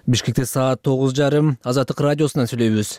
Бишкекте саат 9:30 Азаттык радиосунан сүйлөйбүз.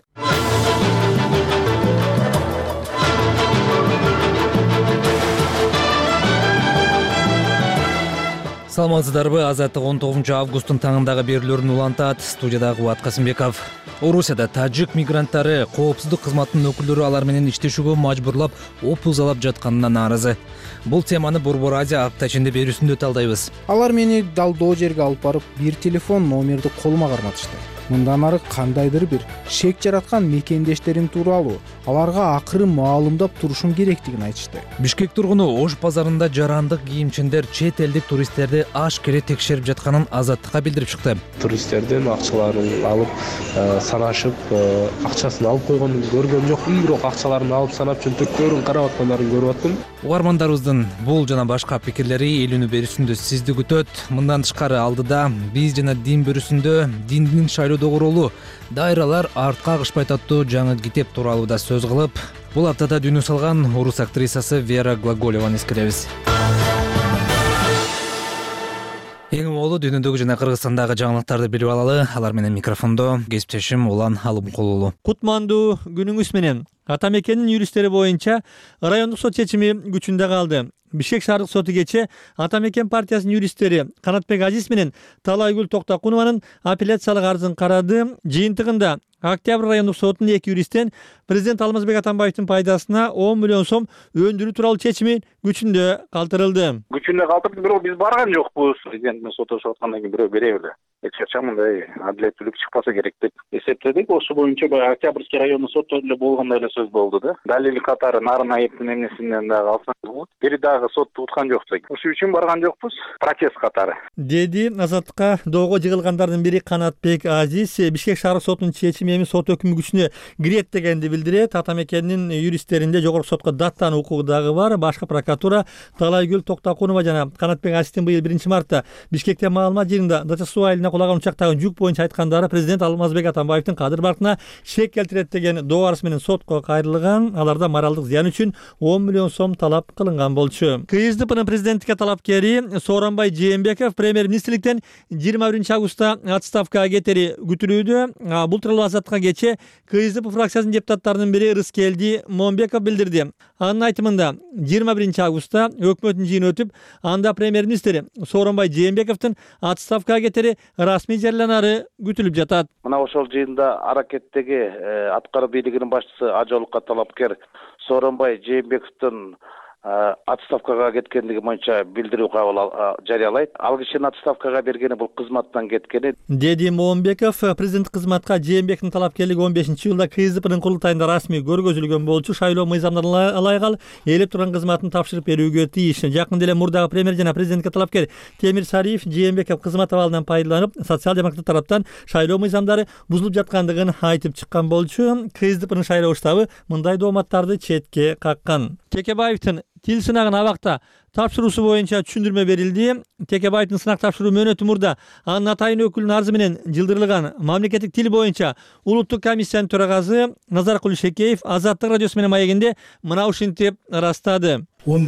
Саламатсыздарбы? Азаттык 19 августтун таңындагы берүүлөрүн улантат. Студиядагы Кубат Касымбеков. Орусияда тажик мигранттары коопсуздук кызматынын өкүлдөрү алар менен иштешүүгө мажбурлап, опузалап жатканына нааразы. Бул теманы Борбор Азия апта ичинде берүүсүндө талдайбыз. Алар мени далдоо жерге алып барып, бир телефон номерди колума карматышты. Мындан ары кандайдыр бир шек жараткан мекендештерим тууралуу аларга акыры маалымдап турушум керектигин айтышты. Бишкек тургуну Ош базарында жарандык кийимчендер чет элдик туристтерди ашкере текшерип жатканын Азаттыкка билдирип чыкты. Туристтердин акчаларын алып санашып, акчасын алып койгонун көргөм жокмун, бирок акчаларын алып санап чөнтөктөрүн карап аткандарын көрүп аттым. Угармандарыбыздын бул жана башка пикирлери элүүнү берүүсүндө сизди күтөт. Мындан тышкары алдыда биз жана дин берүүсүндө диндин шайлоодогу ролу, дайралар артка кагышпайт аттуу жаңы китеп тууралуу да сөз кылып, бул аптада дүйнө салган орус актрисасы Вера Глаголеваны эскеребиз. Эң молу дүйнөдөгү жана Кыргызстандагы жаңылыктарды билип алалы. Алар менен микрофондо кесиптешим Улан Алымкулулу. Кутмандуу күнүңүз менен. Ата мекенин юристтери боюнча райондук сот чечими күчүндө калды. Бишкек шаардык соту кечээ Ата мекен партиясынын юристтери Канатбек Азиз менен Талайгүл Токтокунованын апелляциялык арызын карады. Жыйынтыгында Октябрь райондук сотунун эки юристтен президент Алмазбек Атамбаевдин пайдасына 10 миллион сом өндүрүү тууралуу чечими күчүндө калтырылды. Күчүндө калтырды, бирок биз барган жокпуз. Президент менен сотошуп аткандан кийин бирөө бере берди. Эч качан мындай адилеттүүлүк чыкпаса керек деп эсептедик. Ошол боюнча баягы Октябрьский райондук сотто эле болгондой эле сөз болду да. Далил катары Нарын айыптын эмнесинен дагы алсаңыз болот. Бери дагы сотту уткан жокпуз. Ошол үчүн барган жокпуз. Протест катары. Деди Азаттыкка доого жыгылгандардын бири Канатбек Азиз. Бишкек шаардык сотунун чечими эми сот өкүмү күчүнө кирет дегенди билдирет. Ата мекенинин юристтеринде жогорку сотко даттануу укугу дагы бар. Башкы прокуратура Талайгүл Токтокунова жана Канатбек Азиздин быйыл 1-мартта Бишкекте маалымат жыйынында Дача суу айылына кулаган учактагы жүк боюнча айткандары президент Алмазбек Атамбаевдин кадыр баркына шек келтирет деген доо арыз менен сотко кайрылган. Аларда моралдык зыян үчүн 10 миллион сом талап кылынган болчу. КСДПнын президенттикке талапкери Сооронбай Жээнбеков премьер-министрликтен 21-августта отставкага кетери күтүлүүдө. Бул тууралуу Азаттыкка кечээ КСДП фракциясынын депутаттарынын бири Рыскелди Момбеков билдирди. Анын айтымында 21-августта өкмөттүн жыйыны өтүп, анда премьер-министр Сооронбай Жээнбековдун отставкага кетери расмий жарыяланары күтүлүп жатат. Мына ошол жыйында аракеттеги аткаруу бийлигинин башчысы Ажолукка талапкер Сооронбай Жээнбековдун отставкага кеткендиги боюнча билдирүү кабыл жарыялайт. Ал кишинин отставкага бергени бул кызматтан кеткени. Деди Момбеков президенттик кызматка Жээнбековдун талапкерлиги 15-жылда КСДПнын курултайында расмий көргөзүлгөн болчу. Шайлоо мыйзамдарына ылайык ал ээлеп турган кызматын тапшырып берүүгө тийиш. Жакында эле мурдагы премьер жана президентке талапкер Темир Сариев Жээнбеков кызмат абалынан пайдаланып, социал-демократ тараптан шайлоо мыйзамдары бузулуп жаткандыгын айтып чыккан болчу. КСДПнын шайлоо штабы мындай дооматтарды четке каккан. Текебаевдин тил сынагын абакта тапшыруусу боюнча түшүндүрмө берилди. Текебаевдин сынак тапшыруу мөөнөтү мурда анын атайын өкүлүнүн арызы менен жылдырылган. Мамлекеттик тил боюнча улуттук комиссиянын төрагасы Назаркул Шекеев Азаттык радиосу менен маегинде мына ушинтип ырастады.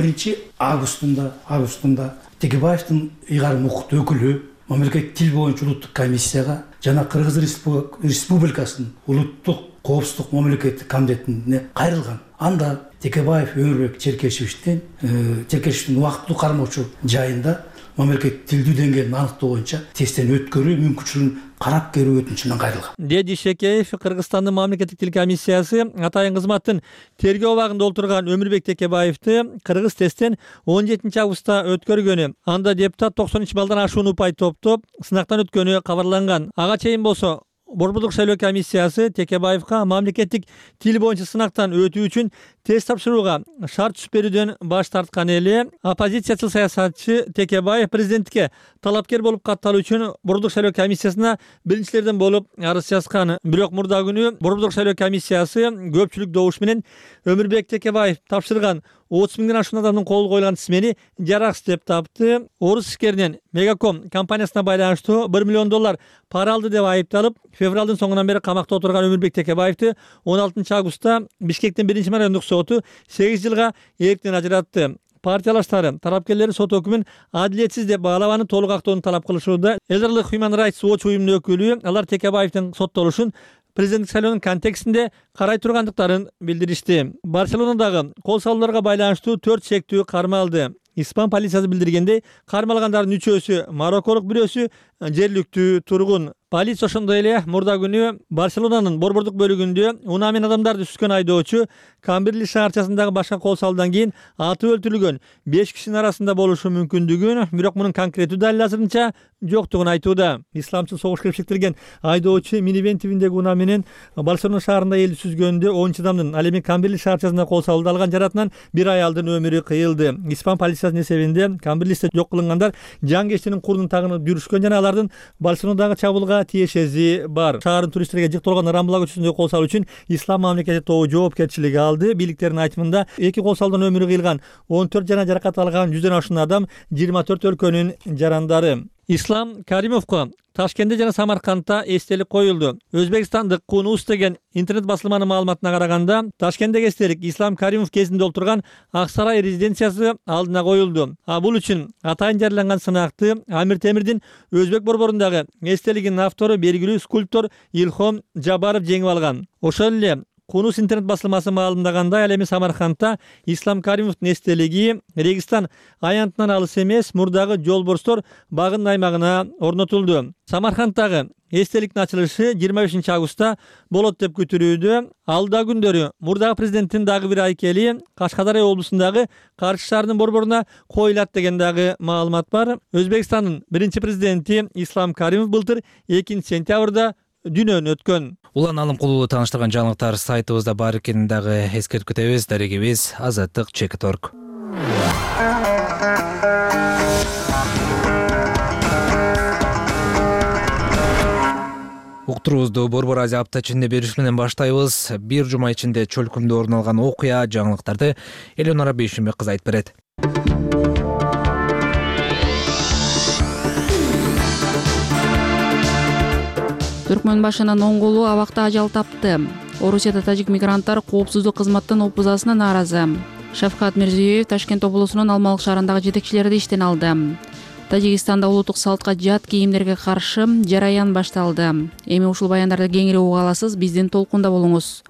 11-августунда Текебаевдин ыйгарым укуктуу өкүлү мамлекеттик тил боюнча улуттук комиссияга жана Кыргыз Республикасынын улуттук коопсуздук мамлекеттик комитетине кайрылган. Анда Текебаев Өмүрбек Черкешевдин убактылуу кармоочу жайында мамлекеттик тилдүү деңгээлин аныктоо боюнча тесттен өткөрүү мүмкүнчүлүгүн карап көрүү өтүнүчүнөн кайрылган. Деди Шекеев Кыргызстандын мамлекеттик тил комиссиясы атайын кызматтын тергөө абагында олтурган Өмүрбек Текебаевди кыргыз тесттен 17-августта өткөргөнү. Анда депутат 93 балдан ашуун упай топтоп сынактан өткөнү кабарланган. Ага чейин болсо Борбордук шайлоо комиссиясы Текебаевга мамлекеттик тил боюнча сынактан өтүү үчүн тест тапшырууга шарт түзүп берүүдөн баш тарткан эле. Оппозициячыл саясатчы Текебаев президентке талапкер болуп катталуу үчүн Борбордук шайлоо комиссиясына биринчилерден болуп арыз жазган. Бирок мурда күнү Борбордук шайлоо комиссиясы көпчүлүк добуш менен Өмүрбек Текебаев тапшырган 30 миңден ашуун адамдын колу коюлган тизмени жараксыз деп тапты. Орус ишкеринен Мегаком компаниясына байланыштуу $1 миллион пара алды деп айыпталып, февралдын соңунан бери камакта отурган Өмүрбек Текебаевди 16-августта Бишкектин 1-райондук соту 8 жылга эрктен ажыратты. партиялаштары тарапкерлери сот өкүмүн адилетсиз деп баалабаны толук актоону талап кылышууда. Elderly Human Rights Watch уюмунун өкүлү алар Текебаевдин соттолушун президенттик шайлоонун контекстинде карай тургандыктарын билдиришти. Барселонадагы кол салууларга байланыштуу 4 шектүү кармалды. Испан полициясы билдиргендей, кармалгандардын 3-өсү марокколук, 1-өсү жергиликтүү тургун. Полиция ошондой эле мурда күнү Барселонанын борбордук бөлүгүндө унаамен адамдарды түзгөн айдоочу Камберли шаарчасындагы башка кол салуудан кийин атып өлтүрүлгөн 5 кишинин арасында болушу мүмкүндүгүн, бирок мунун конкреттүү далил азырынча жоктугун айтууда. Исламчыл согуш кепшиктирген айдоочу минивен тибиндеги унаа менен Барселона шаарында элди сүзгөндө 10 адамдын, ал эми Камберли шаарчасында кол салууда алган жаратынан бир аялдын өмүрү кыйылды. Испан полициясынын эсебинде Камберлисте жок кылынгандар жан кештинин курдун тагынып жүрүшкөн жана алардын Барселонадагы чабуулга тиешеси бар. Шаардын туристтерге жыктырылган Рамбла көчөсүндө кол салуу үчүн Ислам мамлекети тобу жоопкерчилиги алды. Бийликтердин айтымында 2 кол салуудан өмүрү кыйылган 14 жана жаракат алган 100дөн ашуун адам 24 өлкөнүн жарандары. Ислам Каримовго Ташкентте жана Самаркандта эстелик коюлду. Өзбекстандык Кунус деген интернет басылманын маалыматына караганда, Ташкенттеги эстелик Ислам Каримов кезинде олтурган Ак сарай резиденциясы алдына коюлду. Бул үчүн атайын жарыяланган сынакты Амир Темирдин Өзбек борборундагы эстелигинин автору белгилүү скульптор Илхом Жабаров жеңип алган. Ошол эле Кунус интернет басылмасы маалымдагандай, ал эми Самаркандта Ислам Каримовдун эстелиги Регистан аянтынан алыс эмес мурдагы жолборстор багынын аймагына орнотулду. Самаркандтагы эстеликтин ачылышы 25 августта болот деп күтүлүүдө. Алда күндөрү мурдагы президенттин дагы бир айкели Кашкадария облусундагы Каршы шаарынын борборуна коюлат деген дагы маалымат бар. Өзбекстандын биринчи президенти Ислам Каримов былтыр 2-сентябрда дүнөөнү өткөн. Улан Алымкулуу тааныштырган жаңылыктар сайтыбызда бар экенин дагы эскертип кетебиз. Дарегибиз Азаттык.org. Уктуруубузду Борбор Азия апта ичинде бериш менен баштайбыз. Бир жума ичинде чөлкүмдө орун алган окуя жаңылыктарды Элеонора Бейшимбек кызы айтып берет. Түркмөн башынын оңголу абакта ажал тапты. Орусияда тажик мигранттар коопсуздук кызматтын опузасына нааразы. Шавкат Мирзиёев Ташкент облусунун Алмалык шаарындагы жетекчилерди иштен алды. Тажикстанда улуттук салтка жат кийимдерге каршы жараян башталды. Эми ушул баяндарды кеңири уга аласыз, биздин толкунда болуңуз.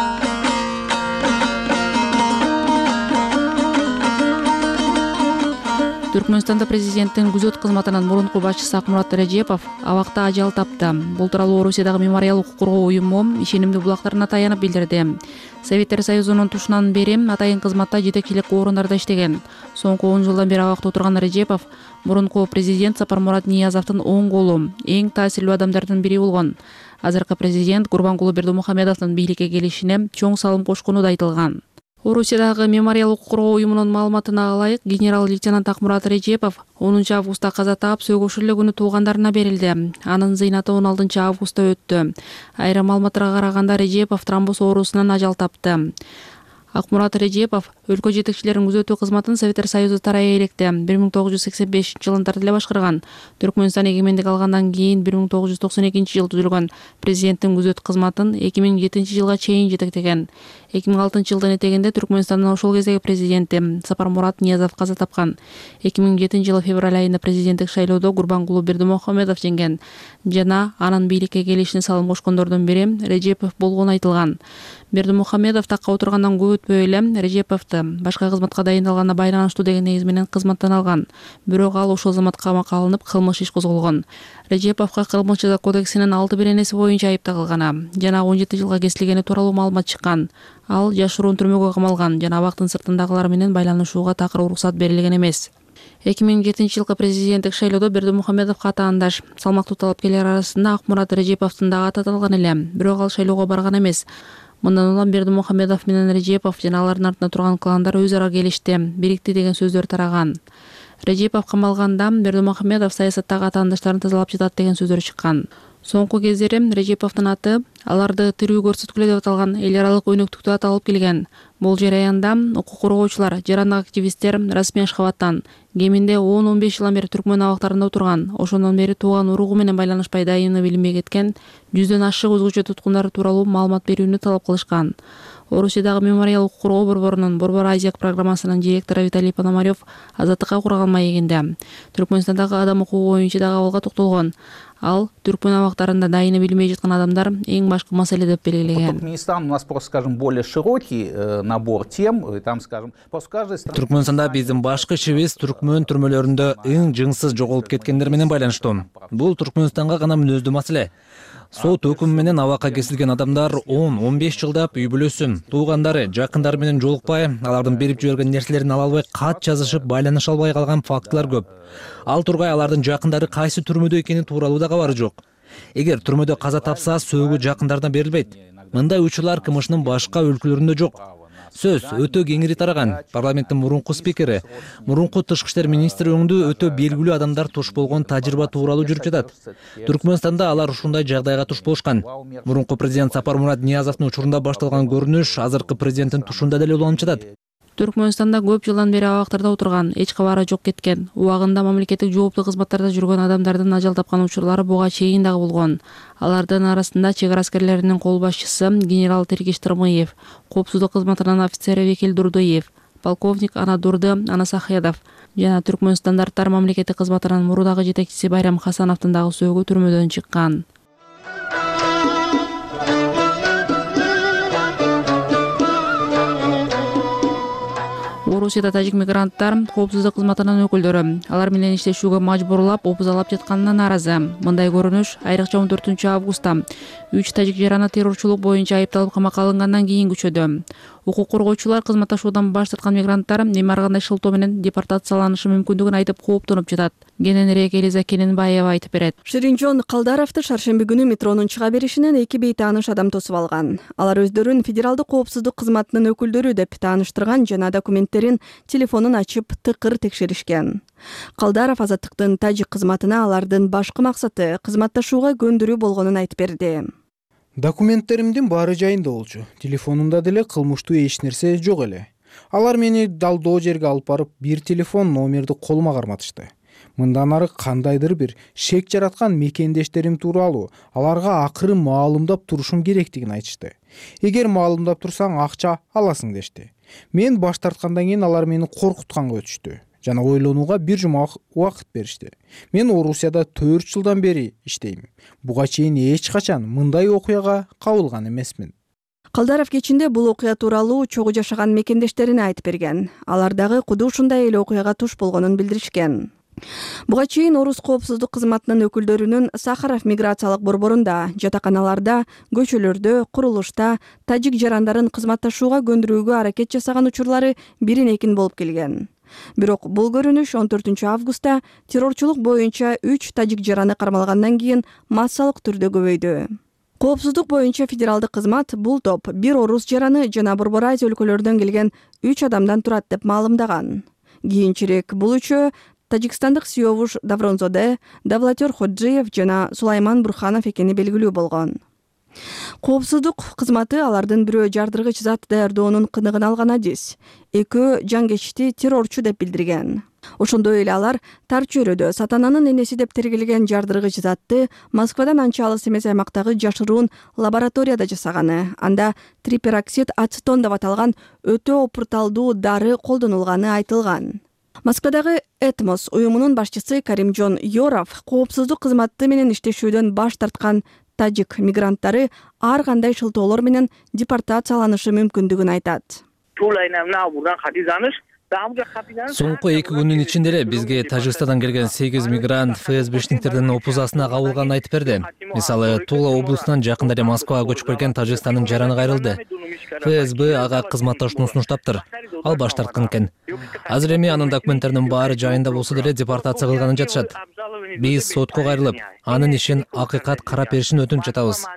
Түркмөнстанда президенттин күзөт кызматынын мурунку башчысы Акмурат Режепов абакта ажал тапты. Бул тууралуу Орусиядагы мемориал укук коргоо уюму ишенимдүү булактарына таянып билдирди. Советтер Союзунун тушунан бери атайын кызматта жетекчилик орундарда иштеген. Соңку 10 жылдан бери абакта отурган Режепов мурунку президент Сапармурат Ниязовдун оң колу, эң таасирлүү адамдардын бири болгон. Азыркы президент Гурбангулы Бердимухамедовдун бийликке келишине чоң салым кошкону да айтылган. Орусиядагы мемориал укук коргоо уюмунун маалыматына ылайык, генерал-лейтенант Акмурат Режепов 10 августта каза таап, сөгүшүр эле күнү туугандарына берилди. Анын зыйнаты 16 августта өттү. Айрым маалыматтарга караганда Режепов тромбоз оорусунан ажал тапты. Акмурат Режепов өлкө жетекчилеринин күзөтүү кызматын Советтер Союзу тарайы электе 1985 жылында эле башкарган. Түркмөнстан эгемендик алгандан кийин 1992 жылы түзүлгөн президенттин күзөт кызматын 2007 жылга чейин жетектеген. 2006 жылдын этегинде Түркмөнстандын ошол кездеги президенти Сапармурат Ниязов каза тапкан. 2007 жылы февраль айында президенттик шайлоодо Гурбангулы Бердимухамедов жеңген жана анын бийликке келишине салым кошкондордун бири Режепов болгону айтылган. Бердимухамедов такка отургандан көп өтпөй эле Режеповду башка кызматка дайындалганына байланыштуу деген негиз менен кызматтан алган. Бирок ал ошол заматка камакка алынып, кылмыш иш козголгон. Режеповго Кылмыш жаза кодексинин 6 беренеси боюнча айып тагылган жана 17 жылга кесилгени тууралуу маалымат чыккан. Ал жашыруун түрмөгө камалган жана абактын сыртындагылар менен байланышууга такыр уруксат берилген эмес. 2007 жылкы президенттик шайлоодо Бердимухамедовго атаандаш салмактуу талапкерлер арасында Акмурат Режеповдун дагы аты аталган эле, бирок ал шайлоого барган эмес. Мындан улам Бердимухамедов менен Режепов жана алардын артында турган кландар өз ара келишти, бирикти деген сөздөр тараган. Режепов камалганда Бердимухамедов саясаттагы атаандаштарын тазалап жатат деген сөздөр чыккан. Соңку кездери Режеповдун аты аларды тирүү көрсөткүлө деп аталган эл аралык өнөктүктү аталып келген. Бул жараянда укук коргоочулар, жарандык активисттер расмий Ашхабадтан кеминде 10-15 жылдан бери Түркмөн абактарында отурган, ошондон бери тууган уругу менен байланышпай дайыны билинбей кеткен 100дөн ашык өзгөчө туткундар тууралуу маалымат берүүнү талап кылышкан. Орусиядагы мемориалдык коргоо борборунун Борбор Азияк программасынын директору Виталий Пономарев азаттыкка кураган маегинде Түркмөнстандагы адам укугу боюнча дагы абалга токтолгон. Ал түркмөн абактарында дайыны билбей жаткан адамдар эң башкы маселе деп белгилеген. Туркменистан у нас просто, скажем, более широкий набор тем, и там, скажем, после каждой страны. Түркмөнстанда биздин башкы ишибиз түркмөн түрмөлөрүндө эң жыңсыз жоголуп кеткендер менен байланыштуу. Бул Түркмөнстанга гана мүнөздүү маселе. Сот өкүмү менен абакка кесилген адамдар 10-15 жылдап үй бүлөсү, туугандары, жакындары менен жолукпай, алардын берип жиберген нерселерин ала албай, кат жазышып, байланыша албай калган фактылар көп. Ал тургай алардын жакындары кайсы түрмөдө экени тууралуу да кабары жок. Эгер түрмөдө каза тапса, сөөгү жакындарына берилбейт. Мындай учурлар КМШнын башка өлкөлөрүндө жок. Сөз өтө кеңири тараган. Парламенттин мурунку спикери, мурунку тышкы иштер министри өңүндө өтө белгилүү адамдар туш болгон тажрыйба тууралуу жүрүп жатат. Түркмөнстанда алар ушундай жагдайга туш болушкан. Мурунку президент Сапармурат Ниязовдун учурунда башталган көрүнүш азыркы президенттин тушунда деле уланып жатат. Түркмөнстанда көп жылдан бери абактарда отурган, эч кабары жок кеткен, убагында мамлекеттик жооптуу кызматтарда жүргөн адамдардын ажал тапкан учурлары буга чейин дагы болгон. Алардын арасында чек ара аскерлеринин кол башчысы генерал Тергиш Тырмыев, коопсуздук кызматынын офицери Векил Дурдуев, полковник Анадурды Анасахедов жана түркмөн стандарттар мамлекеттик кызматынын мурдагы жетекчиси Байрам Хасановдун дагы сөөгү түрмөдөн чыккан. Орусияда тажик мигранттар коопсуздук кызматынын өкүлдөрү алар менен иштешүүгө мажбурлап, опузалап жатканына нааразы. Мындай көрүнүш айрыкча 14 августта 3 тажик жараны террорчулук боюнча айыпталып камакка алынгандан кийин күчөдү. Укук коргоочулар кызматташуудан баш тарткан мигранттар эми ар кандай шылтоо менен депортацияланышы мүмкүндүгүн айтып кооптонуп жатат. Кененирээк Элиза Кененбаева айтып берет. Ширинжон Калдаровду шаршемби күнү метронун чыга беришинен 2 бейтааныш адам тосуп алган. Алар өздөрүн федералдык коопсуздук кызматынын өкүлдөрү деп тааныштырган жана документтерин, телефонун ачып тыкыр текшеришкен. Калдаров азаттыктын тажик кызматына алардын башкы максаты кызматташууга көндүрүү болгонун айтып берди. Документтеримдин баары жайында болчу. Телефонумда деле кылмыштуу эч нерсе жок эле. Алар мени далдоо жерге алып барып, бир телефон номерди колума карматышты. Мындан ары кандайдыр бир шек жараткан мекендештерим тууралуу аларга акыры маалымдап турушум керектигин айтышты. Эгер маалымдап турсаң акча аласың дешти. Мен баш тарткандан кийин алар мени коркутканга өтүштү жана ойлонууга 1 жума убакыт беришти. Мен Орусияда 4 жылдан бери иштейм. Буга чейин эч качан мындай окуяга кабылган эмесмин. Калдаров кечинде бул окуя тууралуу чогуу жашаган мекендештерине айтып берген. Алар дагы куду ушундай эле окуяга туш болгонун билдиришкен. Буга чейин Орус коопсуздук кызматынын өкүлдөрүнүн Сахаров миграциялык борборунда, жатаканаларда, көчөлөрдө, курулушта тажик жарандарын кызматташууга көндүрүүгө аракет жасаган учурлары бирин-экин болуп келген. Бирок бул көрүнүш 14 августта террорчулук боюнча 3 тажик жараны кармалгандан кийин массалык түрдө көбөйдү. Коопсуздук боюнча федералдык кызмат бул топ бир орус жараны жана Борбор Азия өлкөлөрүнөн келген 3 адамдан турат деп маалымдаган. Кийинчерээк бул үчөө тажикстандык Сиёвуш Давронзоде, Давлатер Ходжиев жана Сулайман Бурханов экени белгилүү болгон. Коопсуздук кызматы алардын бирөө жардыргыч зат даярдоонун кыныгын алган адис, экөө жангечти террорчу деп билдирген. Ошондой эле алар тар чөйрөдө сатананын энеси деп тергелген жардыргыч затты Москвадан анча алыс эмес аймактагы жашыруун лабораторияда жасаганы, анда трипероксид ацетон деп аталган өтө опурталдуу дары колдонулганы айтылган. Москвадагы Этмос уюмунун башчысы Каримжон Йоров коопсуздук кызматы менен иштешүүдөн баш тарткан тажик мигранттары ар кандай шылтоолор менен депортацияланышы мүмкүндүгүн айтат. Соңку 2 күнүн ичинде эле бизге Тажикстандан келген 8 мигрант ФСБшниктердин опузасына кабылганын айтып берди. Мисалы, Тула облусунан жакында эле Москвага көчүп келген Тажикстандын жараны кайрылды. ФСБ ага кызматташууну сунуштаптыр. Ал баш тарткан экен. Азыр эми анын документтеринин баары жайында болсо деле депортация кылганын жатышат. Биз сотко кайрылып, анын ишин акыйкат карап беришин өтүнүп жатабыз.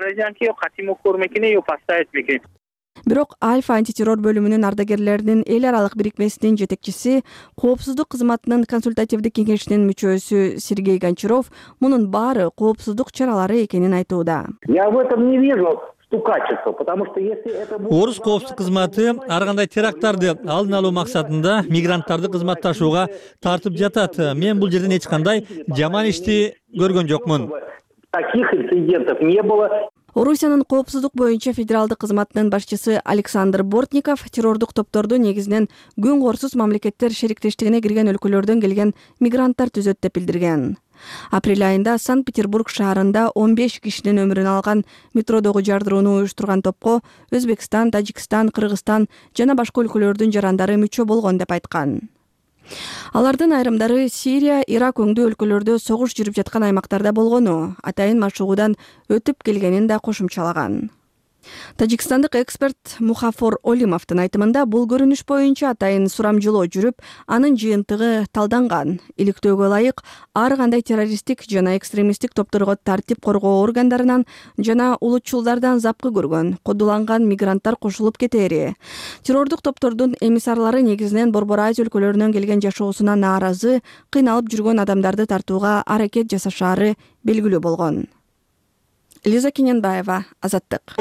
Бирок Альфа антитеррор бөлүмүнүн ардагерлеринин эл аралык бирикмесинин жетекчиси, коопсуздук кызматынын консультативдик кеңешинин мүчөсү Сергей Гончаров мунун баары коопсуздук чаралары экенин айтууда. Я в этом не вижу стукачества, потому что если это будет... Орус коопсуздук кызматы ар кандай теракттарды алдын алуу максатында мигранттарды кызматташууга тартып жатат. Мен бул жерден эч кандай жаман ишти көргөн жокмун. Таких инцидентов не было. Орусиянын коопсуздук боюнча федералдык кызматынын башчысы Александр Бортников террордук топторду негизинен күн корсуз мамлекеттер шериктештигине кирген өлкөлөрдөн келген мигранттар түзөт деп билдирген. Апрель айында Санкт-Петербург шаарында 15 кишинин өмүрүн алган метродогу жардырууну уюштурган топко Өзбекстан, Тажикстан, Кыргызстан жана башка өлкөлөрдүн жарандары мүчө болгон деп айткан. Алардын айрымдары Сирия, Ирак өңдүү өлкөлөрдө согуш жүрүп жаткан аймактарда болгону, атайын машыгуудан өтүп келгенин да кошумчалаган. Тажикстандык эксперт Мухафор Олимовдун айтымында бул көрүнүш боюнча атайын сурамжылоо жүрүп, анын жыйынтыгы талданган. Иликтөөгө ылайык ар кандай террористтик жана экстремисттик топторго тартип коргоо органдарынан жана улутчулдардан запкы көргөн, кодуланган мигранттар кошулуп кетери. Террордук топтордун эмиссарлары негизинен Борбор Азия өлкөлөрүнөн келген жашоосуна нааразы, кыйналып жүргөн адамдарды тартууга аракет жасашаары белгилүү болгон. Лиза Кененбаева, Азаттык.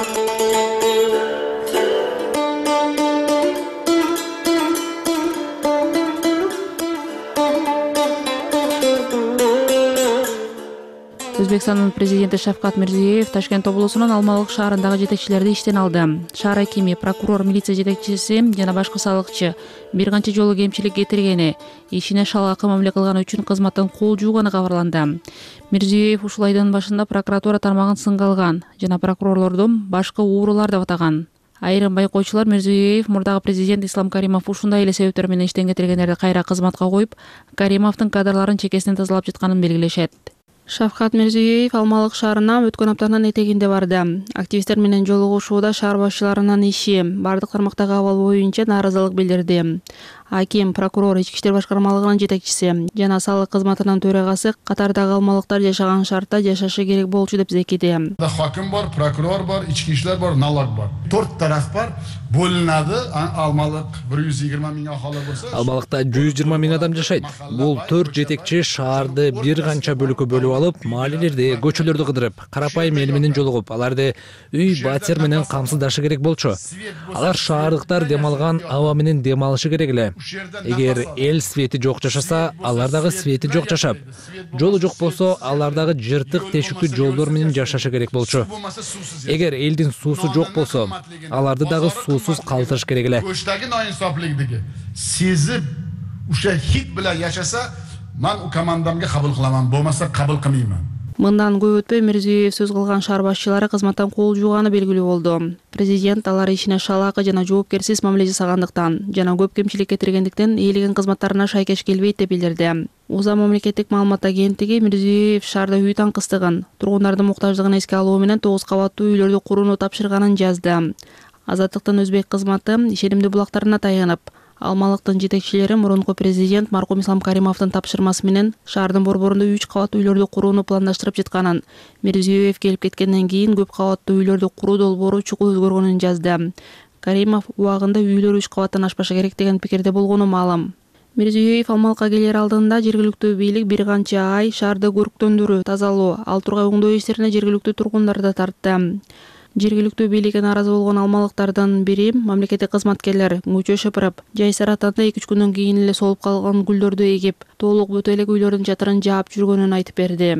Өзбекстандын президенти Шавкат Мирзиёев Ташкент облусунун Алмалык шаарындагы жетекчилерди иштен алды. Шаар акими, прокурор, милиция жетекчиси жана башка салыкчы бир канча жолу кемчилик кетиргени, ишине шалгакы мамиле кылган үчүн кызматтан кол жууганы кабарланды. Мирзиёев ушул айдын башында прокуратура тармагын сынга алган жана прокурорлордун башкы уурулар деп атаган. Айрым байкоочулар Мирзиёев мурдагы президент Ислам Каримов ушундай эле себептер менен иштен кетиргендерди кайра кызматка коюп, Каримовдун кадрларын чекесинен тазалап жатканын белгилешет. Шавкат Мирзиёев Алмалык шаарына өткөн аптанын этегинде барды. Активисттер менен жолугушууда шаар башчыларынын иши, бардык тармактагы абал боюнча нааразылык билдирди. Аким, прокурор, ички иштер башкармалыгынын жетекчиси жана салык кызматынын төрагасы катардагы алмалыктар жашаган шартта жашашы керек болчу деп зекиди. Хаким бар, прокурор бар, ички иштер бар, налог бар. 4 тараф бар. Бөлүнөдү. Алмалык 120 миң ахалы болсо. Алмалыкта 120 миң адам жашайт. Бул 4 жетекчи шаарды бир канча бөлүккө бөлүп алып, маалилерди, көчөлөрдү кыдырып, карапайым эл менен жолугуп, аларды үй батер менен камсыздашы керек болчу. Алар шаардыктар дем алган аба менен дем алышы керек эле. Эгер эл свети жок жашаса, алар дагы свети жок жашап, жолу жок болсо, алар дагы жыртык тешиктүү жолдор менен жашашы керек болчу. Эгер элдин суусу жок болсо, аларды дагы суусуз калтырыш керек эле. Көчтөгү ноинсофликтиги сезип, ушо хит менен жашаса, мен у командамга кабыл кыламан, болмаса кабыл кылмайм. Мындан көп өтпөй Мирзиёев сөз кылган шаар башчылары кызматтан кол жууганы белгилүү болду. Президент алар ишине шалаакы жана жоопкерсиз мамиле жасагандыктан жана көп кемчилик кетиргендиктен ээлеген кызматтарына шайкеш келбейт деп билдирди. УЗА мамлекеттик маалымат агенттиги Мирзиёев шаарда үй таңкыстыгын, тургундардын муктаждыгын эске алуу менен 9 кабаттуу үйлөрдү курууну тапшырганын жазды. Азаттыктын өзбек кызматы ишенимдүү булактарына таянып, Алмалыктын жетекчилери мурунку президент маркум Ислам Каримовдун тапшырмасы менен шаардын борборунда 3 кабат үйлөрдү курууну пландаштырып жатканын, Мирзиёев келип кеткенден кийин көп кабаттуу үйлөрдү куруу долбоору чукул өзгөргөнүн жазды. Каримов убагында үйлөр 3 кабаттан ашпашы керек деген пикирде болгону маалым. Мирзиёев Алмалыкка келер алдында жергиликтүү бийлик бир канча ай шаарды көрктөндүрүү, тазалоо, ал тургай оңдоо иштерине жергиликтүү тургундарды тартты. Жергиликтүү бийликке нааразы болгон алмалыктардын бири мамлекеттик кызматкерлер көчө шыпырып, жайсыр атанда 2-3 күндөн кийин эле солуп калган гүлдөрдү эгип, толук бүтө элек үйлөрдүн чатырын жаап жүргөнүн айтып берди.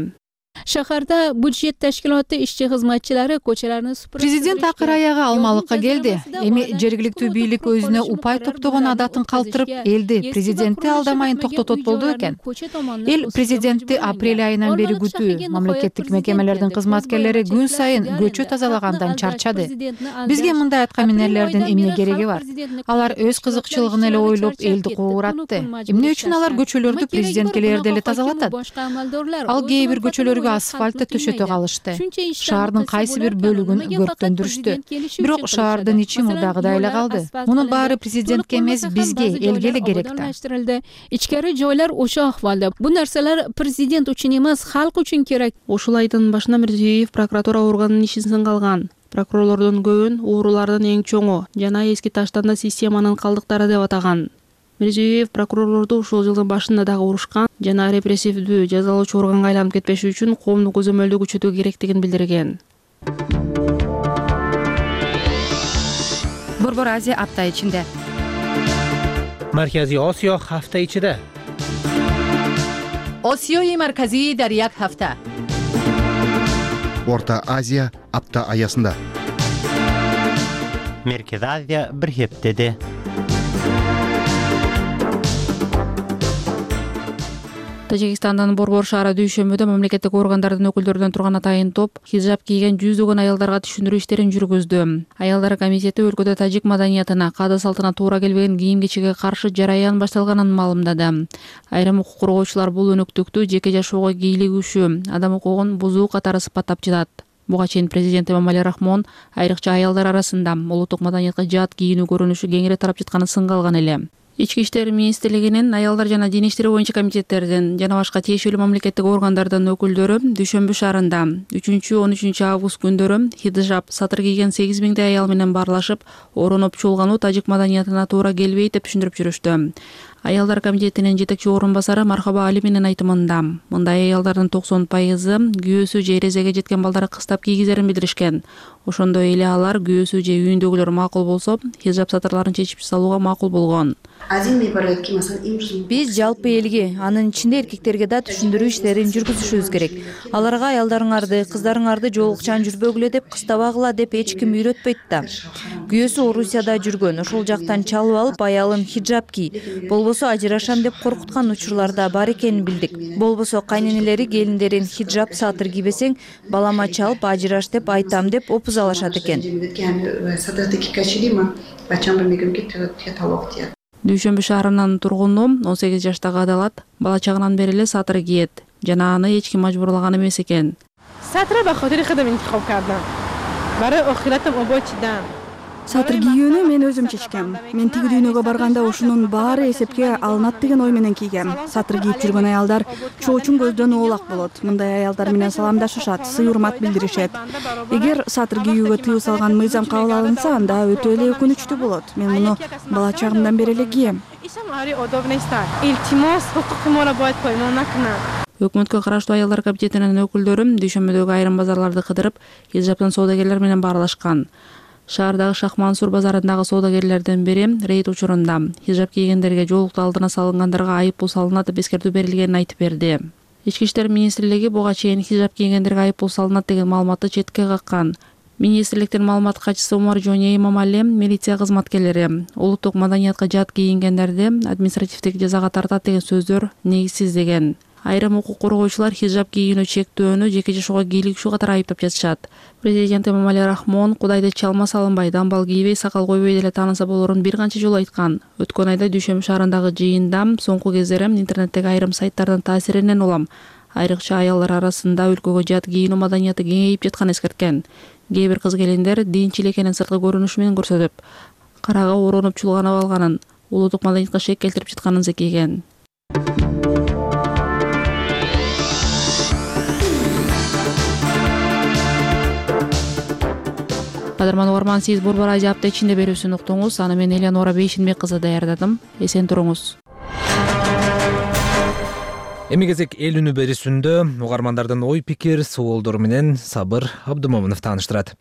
Шаһарда бюджет ташкилаты ишчи кызматчылары көчөлөрүн супуруу. Президент акыр аягы Алмалыкка келди. Эми жергиликтүү бийлик өзүнө упай топтогон адатын калтырып, элди президентти алдамайын токтотот болду экен. Эл президентти апрель айынан бери күтүү. Мамлекеттик мекемелердин кызматкерлери күн сайын көчө тазалагандан чарчады. Бизге мындай аткаминерлердин эмне кереги бар? Алар өз кызыкчылыгын эле ойлоп элди кууратты. Эмне үчүн алар көчөлөрдү президент келерде эле тазалатат? Ал кээ бир көчөлөргө асфальтты төшөтө калышты. Шаардын кайсы бир бөлүгүн көрктөндүрүштү. Бирок шаардын ичи мурдагыдай эле калды. Мунун баары президентке эмес, бизге, элге эле керек да. Ичкери жойлар ошо акыбалда. Бул нерселер президент үчүн эмес, халк үчүн керек. Ушул айдын башында Мирзиёев прокуратура органынын ишин сынга алган. Прокурорлордун көбүн уурулардын эң чоңу жана эски таштанда системанын калдыктары деп атаган. Мирзиёев прокурорлорду ушул жылдын башында дагы урушкан жана репрессивдүү жазалоочу органга айланып кетпеш үчүн коомдук көзөмөлдү күчөтүү керектигин билдирген. Борбор Азия апта ичинде. Марказий Осиё ҳафта ичида. Осиёи марказӣ дар як ҳафта. Орта Азия апта аясында. Merkez Азия bir heftede. Тажикстандын Борбор шаары дүйшөмбүдө мамлекеттик органдардын өкүлдөрүнөн турган атайын топ хижаб кийген жүздөгөн аялдарга түшүндүрүү иштерин жүргүздү. Аялдар комитети өлкөдө тажик маданиятына, каада салтына туура келбеген кийим кечекке каршы жараян башталганын маалымдады. Айрым укук коргоочулар бул өнөктүктү жеке жашоого кийлигүүчү, адам укугун бузуу катары сыпаттап жатат. Буга чейин президент Эмомали Рахмон айрыкча аялдар арасында улуттук маданиятка жат кийинүү көрүнүшү кеңири тарап жатканын сынга алган эле. Ички иштер министрлигинин аялдар жана диний иштер боюнча комитеттердин жана башка тиешелүү мамлекеттик органдардын өкүлдөрү Дүйшөмбү шаарында 3-13 август күндөрү хиджаб сатыр кийген 8000 аял менен баарлашып, оронуп чуулгануу тажик маданиятына туура келбейт деп түшүндүрүп жүрүштү. Аялдар комитетинин жетекчи орун басары Мархаба Али менен айтымында, мындай аялдардын 90% күйөөсү же эрезеге жеткен балдары кыстап кийгизерин билдиришкен. Ошондой эле алар күйөөсү же үйүндөгүлөр макул болсо, хижаб сатырларын чечип салууга макул болгон. Биз жалпы элге, анын ичинде эркектерге да түшүндүрүү иштерин жүргүзүшүбүз керек. Аларга аялдарыңарды, кыздарыңарды жоолукчан жүрбөгүлө деп кыстабагыла деп эч ким үйрөтпөйт да. Күйөөсү Орусияда жүргөн, ошол жактан чалып алып аялын хиджаб кий, болбосо ажырашам деп коркуткан учурлар да бар экенин билдик. Болбосо кайненелери келиндерин хиджаб сатыр кийбесең, балама чалып ажыраш деп айтам деп опузалашат экен. Дүйшөмбү шаарынын тургуну 18 жаштагы Адалат бала чагынан бери эле сатыр кийет жана аны эч ким мажбурлаган эмес экен. Сатыр кийүүнү мен өзүм чечкем. Мен тиги дүйнөгө барганда ушунун баары эсепке алынат деген ой менен кийгем. Сатыр кийип жүргөн аялдар чоочун көздөн оолак болот. Мындай аялдар менен саламдашышат, сый урмат билдиришет. Эгер сатыр кийүүгө тыюу салган мыйзам кабыл алынса, анда өтө эле өкүнүчтүү болот. Мен муну бала чагымдан бери эле кийем. Өкмөткө караштуу аялдар комитетинин өкүлдөрү Дүйшөмбүдөгү айрым базарларды кыдырып, хижабтан соодагерлер менен баарлашкан. Шаардагы Шах Мансур базарындагы соодагерлерден бири рейд учурунда хижаб кийгендерге жоолукту алдына салынгандарга айыппул салынат деп эскертүү берилгенин айтып берди. Ички иштер министрлиги буга чейин хижаб кийгендерге айыппул салынат деген маалыматты четке каккан. Министрликтин маалымат катчысы Умар Жоне Имамали милиция кызматкерлери улуттук маданиятка жат кийингендерди административдик жазага тартат деген сөздөр негизсиз деген. Айрым укук коргоочулар хижаб кийүүнү чектөөнү жеке жашоого кийлигишүү катары айыптап жатышат. Президент Эмомали Рахмон Кудайды чалма салынбай, дамбал кийбей, сакал койбой деле тааныса болорун бир канча жолу айткан. Өткөн айда Дүйшөмбү шаарындагы жыйында соңку кездери интернеттеги айрым сайттардын таасиринен улам айрыкча аялдар арасында өлкөгө жат кийинүү маданияты кеңейип жатканын эскерткен. Кээ бир кыз келиндер динчил экенин сырткы көрүнүшү менен көрсөтүп, карага оронуп чуулганып алганын, улуттук маданиятка шек келтирип жатканын зекейген. Кадырман угарман, сиз Борбор Азия апта ичинде берүүсүн уктуңуз. Аны мен Элеонора Бейшинбек кызы даярдадым. Эсен туруңуз. Эми кезек эл үнү берүүсүндө угармандардын ой пикир, суолдору менен Сабыр Абдымомунов тааныштырат.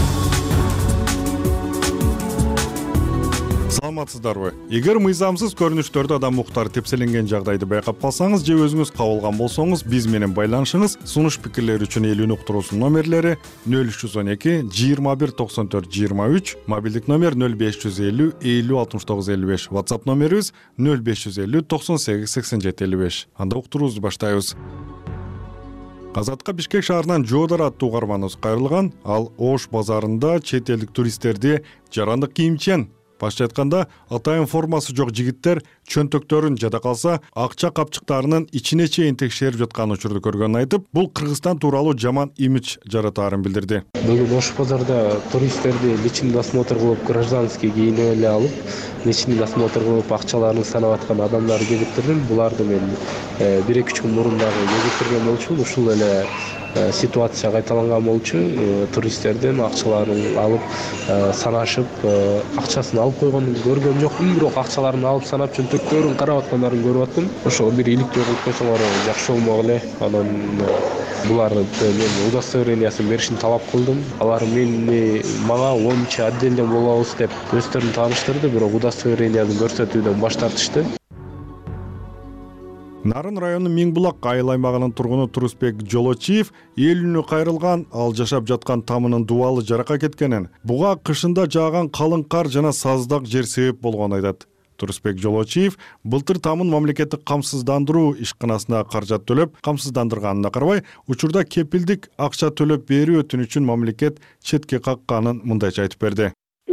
Саламатсыздарбы? Эгер мыйзамсыз көрүнүштөрдө адам укуктары тепселенген жагдайды байкап калсаңыз же өзүңүз кабылган болсоңуз, биз менен байланышыңыз. Сунуш пикирлер үчүн эл үнү уктуруусунун номерлери 0312 21 94 23, мобилдик номер 0550 50 69 55, WhatsApp номерибиз 0550 98 87 55. Анда уктуруубузду баштайбыз. Казатка Бишкек шаарынан Жодар аттуу угарманыбыз кайрылган. Ал Ош базарында чет элдик туристтерди жарандык кийимчен, башка айтканда атайын формасы жок жигиттер чөнтөктөрүн жада калса акча капчыктарынын ичине чейин текшерип жаткан учурду көргөнүн айтып, бул Кыргызстан тууралуу жаман имидж жаратаарын билдирди. Бүгүн Ош базарда туристтерди личный досмотр кылып, гражданский кийинип эле алып, личный досмотр кылып акчаларын санап аткан адамдарды кезиктирдим. Буларды мен 1-2 күн мурун дагы кезиктирген болчумун. Ушул эле ситуация кайталанган болчу. Туристтердин акчаларын алып санашып, акчасын алып койгонун көргөм жок. Бирок акчаларын алып санап чөнтөктөрүн карап аткандарын көрүп аттым. Ошол бир иликтөө кылып койсоңор жакшы болмок эле. Анан буларды мен удостоверениясын беришин талап кылдым. Алар мага 10 отделден болобуз деп өздөрүн тааныштырды, бирок удостоверенияны көрсөтүүдөн баш тартышты. Нарын районунун Миң Булак айыл аймагынын тургуну Турусбек Жолочиев эл үнү кайрылган, ал жашап жаткан тамынын дубалы жарака кеткенин, буга кышында жааган калың кар жана саздак жер себеп болгонун айтат. Турусбек Жолочиев былтыр тамын мамлекеттик камсыздандыруу ишканасына каражат төлөп камсыздандырганына карабай, учурда кепилдик акча төлөп берүү өтүнүчүн мамлекет четке какканын мындайча айтып берди.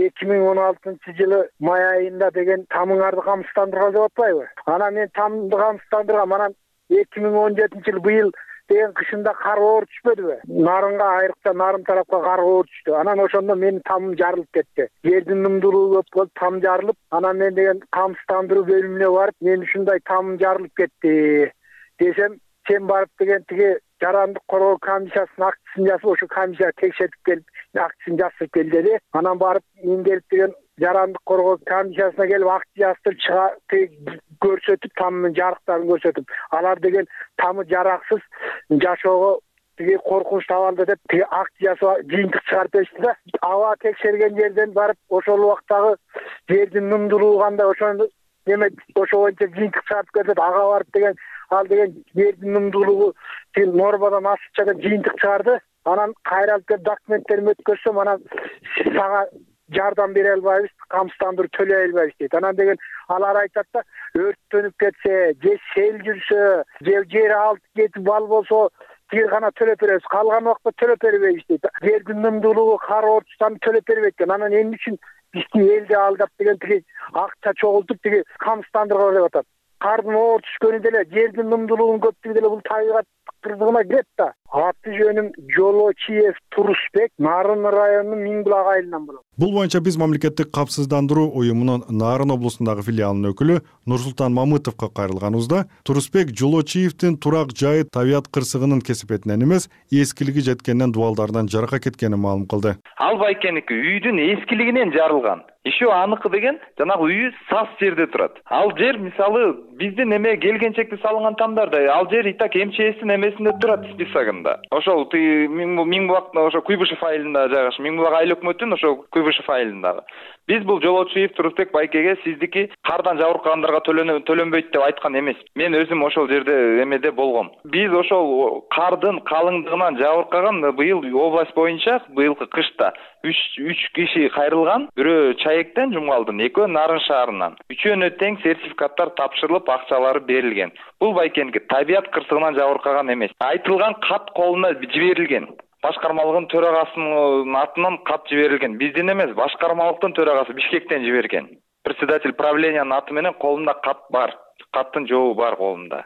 2016-жылы май айында деген тамыңарды камсыздандырган деп атпайбы? Анан мен тамды камсыздандыргам, анан 2017-жылы быйыл деген кышында кар оор түшпөдүбү? Нарынга, айрыкча Нарын тарапка кар оор түштү. Анан ошондо менин тамым жарылып кетти. Жердин нымдуулугу көп болуп, там жарылып, анан мен деген камсыздандыруу бөлүмүнө барып, мен ушундай тамым жарылып кетти десем, сен барып деген тиги жарандык коргоо комиссиясынын актысын жазып, ошо комиссия текшертип келип, актысын жазып кел деди. Анан барып мен келип деген жарандык коргоо комиссиясына келип акты жазып көрсөтүп, тамдын жарыктарын көрсөтүп, алар деген тамы жараксыз жашоого тиги коркунучтуу абалда деп тиги акты жазып жыйынтык чыгарып беришти да. Аба текшерген жерден барып ошол убактагы жердин нымдуулугу кандай, ошону эме ошо боюнча жыйынтык чыгарып берди. Ага барып деген ал деген жердин нымдуулугу тиги нормадан ашыкча деп жыйынтык чыгарды. Анан кайра алып келип документтеримди өткөрсөм, анан сага жардам бере албайбыз, камсыздандыруу төлөй албайбыз дейт. Анан деген алар айтат да, өрттөнүп кетсе, же сел жүрсө, же жер алып кетип бал болсо, тиги гана төлөп беребиз. Калган убакта төлөп бербейбиз дейт. Жердин нымдуулугу кар оорчусун төлөп бербейт экен. Анан эмне үчүн бизди элди алдап деген тиги акча чогултуп тиги камсыздандырган деп атат. Кардын оор түшкөнү деле, жердин нымдуулугунун көптүгү деле бул табигат кырсыгына кирет да. Аты жөнүм Жолочиев Турусбек, Нарын районунун Миң Булак айылынан болот. Бул боюнча биз мамлекеттик капсыздандыруу уюмунун Нарын облусундагы филиалынын өкүлү Нурсултан Мамытовго кайрылганыбызда, Турусбек Жолочиевдин турак жайы табият кырсыгынын кесепетинен эмес, эскилиги жеткенден дубалдардан жарака кеткенин маалым кылды. Ал байкеники үйдүн эскилигинен жарылган. Еще аныкы деген жанагы үйү сас жерде турат. Ал жер мисалы биздин эме келгенчекти салынган тамдарда, ал жер Итак МЧСтин эмесинде турат, списогунда. Ошол Миң Булак, ошо Куйбышев айылында жайгашкан, Миң Булак айыл өкмөтүнүн ошо Куйбышев айылындагы. Биз бул Жолочиев Турусбек байкеге сиздики кардан жабыркагандарга төлөнбөйт деп айткан эмес. Мен өзүм ошол жерде эмеде болгом. Биз ошол кардын калыңдыгынан жабыркаган быйыл область боюнча быйылкы кышта 3 киши кайрылган, бирөө Чаектен Жумгалдын, экөө Нарын шаарынан. Үчөөнө тең сертификаттар тапшырылып, акчалары берилген. Бул байкеники табият кырсыгынан жабыркаган эмес. Айтылган кат колуна жиберилген. Башкармалыгын төрагасынын атынан кат жиберилген. Биздин эмес, башкармалыктын төрагасы Бишкектен жиберген. Председатель правлениянын аты менен колумда кат бар. Каттын жообу бар колумда.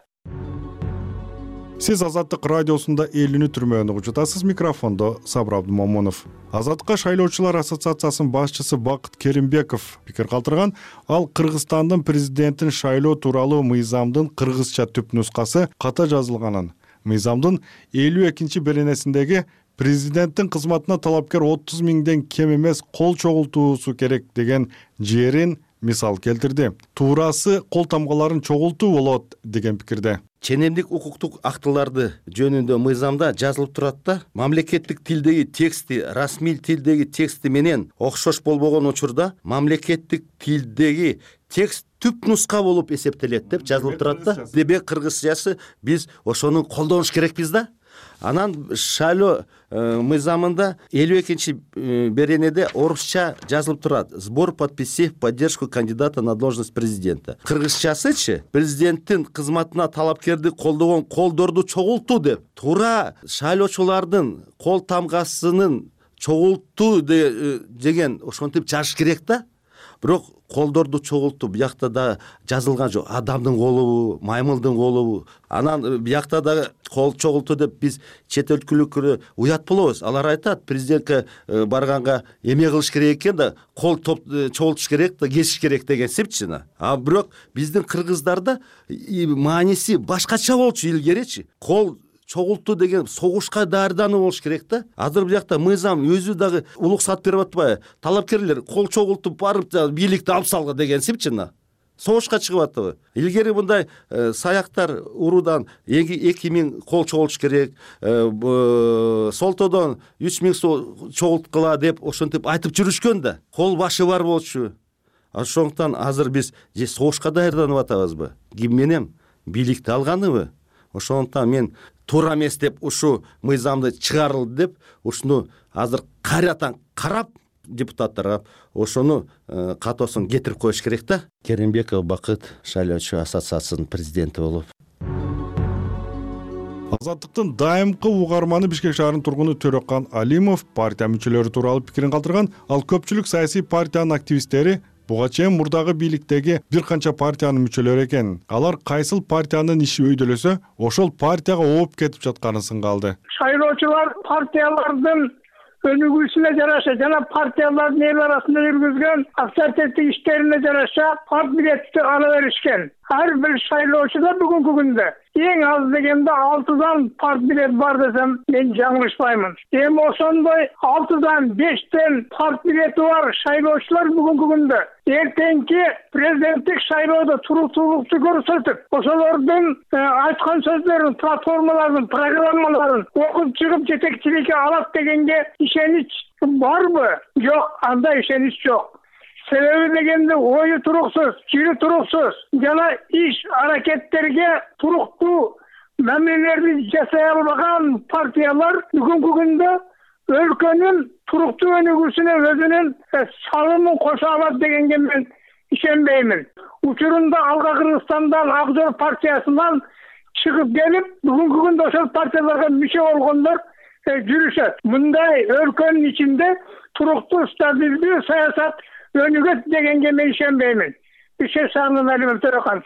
Сиз Азаттык радиосунда эл үнү түрмөгүн угуп жатасыз. Микрофондо Сабыр Абдумомунов. Азаттыкка шайлоочулар ассоциациясынын башчысы Бакыт Керимбеков пикир калтырган. Ал Кыргызстандын президентин шайлоо тууралуу мыйзамдын кыргызча түп нускасы ката жазылганын, мыйзамдын 52-чи беренесиндеги президенттин кызматына талапкер 30 миңден кем эмес кол чогултуусу керек деген жерин мисал келтирди. Туурасы кол тамгаларын чогултуу болот деген пикирде. Ченемдик укуктук актыларды жөнүндө мыйзамда жазылып турат да, мамлекеттик тилдеги тексти расмий тилдеги тексти менен окшош болбогон учурда мамлекеттик тилдеги текст түп нуска болуп эсептелет деп жазылып турат да. Демек кыргызчасы биз ошону колдонуш керекпиз да. Анан шайлоо мыйзамында 52-чи беренеде орусча жазылып турат: сбор подписей в поддержку кандидата на должность президента. Кыргызчасычы президенттин кызматына талапкерди колдогон колдорду чогултуу деп. Туура шайлоочулардын кол тамгасынын чогултуу деген ошентип жазыш керек да. Бирок колдорду чогултуу биякта да жазылган жок. Адамдын колу, маймылдын колу. Анан биякта да кол чогултуу деп биз чет өлкөлүккө уят болобуз. Алар айтат, президентке барганга эме кылыш керек экен да, кол чогултуш керек да, кесиш керек деген сепчина. А бирок биздин кыргыздарда мааниси башкача болчу илгеричи. Кол чогултуу деген согушка даярдануу болуш керек да. Азыр биякта мыйзам өзү дагы улуксат берип атпайбы? Талапкерлер кол чогултуп барып бийликти алып салгы деген сипчина. Согушка чыгып атабы? Илгери мындай саяктар уруудан 2000 кол чогултуш керек, солтодон 3000 чогулткыла деп ошентип айтып жүрүшкөн да. Кол башы бар болчу. Ошондуктан азыр биз же согушка даярданып атабызбы? Ким менен? бийликти алганыбы. Ошондуктан мен туура эмес деп ушу мыйзамды чыгарылды деп ушуну азыр кайрадан карап депутаттарга ошону катоосун кетирип коюш керек да. Керимбеков Бакыт, шайлоочу ассоциациясынын президенти болуп. Азаттыктын дайымкы угарманы Бишкек шаарынын тургуну Төрөккан Алимов партия мүчөлөрү тууралуу пикирин калтырган. Ал көпчүлүк саясий партиянын активисттери буга чейин мурдагы бийликтеги бир канча партиянын мүчөлөрү экен. Алар кайсыл партиянын иши өйдөлөсө, ошол партияга ооп кетип жатканын сынга алды. Шайлоочулар партиялардын өнүгүүсүнө жараша жана партиялардын эл арасында жүргүзгөн авторитеттик иштерине жараша партбилетти ала беришкен. Ар бир шайлоочуда бүгүнкү күндө эң аз дегенде 6дан партбилет бар десем мен жаңылышпаймын. Эми ошондой 6дан 5тен партбилети бар шайлоочулар бүгүнкү күндө эртеңки президенттик шайлоодо туруктуулукту көрсөтүп, ошолордун айткан сөздөрүн, платформаларын, программаларын окуп чыгып жетекчиликке алат дегенге ишенич барбы? Жок, андай ишенич жок. Себеби дегенде ою туруксуз, жири туруксуз жана иш аракеттерге туруктуу мамилелерди жасай албаган партиялар бүгүнкү күндө өлкөнүн туруктуу өнүгүүсүнө өзүнүн салымын кошо алат дегенге мен ишенбеймин. Учурунда Алга Кыргызстандан Ак Жол партиясынан чыгып келип, бүгүнкү күндө ошол партияларга мүчө болгондор жүрүшөт. Мындай өлкөнүн ичинде туруктуу стабилдүү саясат өнүгөт дегенге мен ишенбеймин. Бишкек шаарынын Алимов Төрөкан.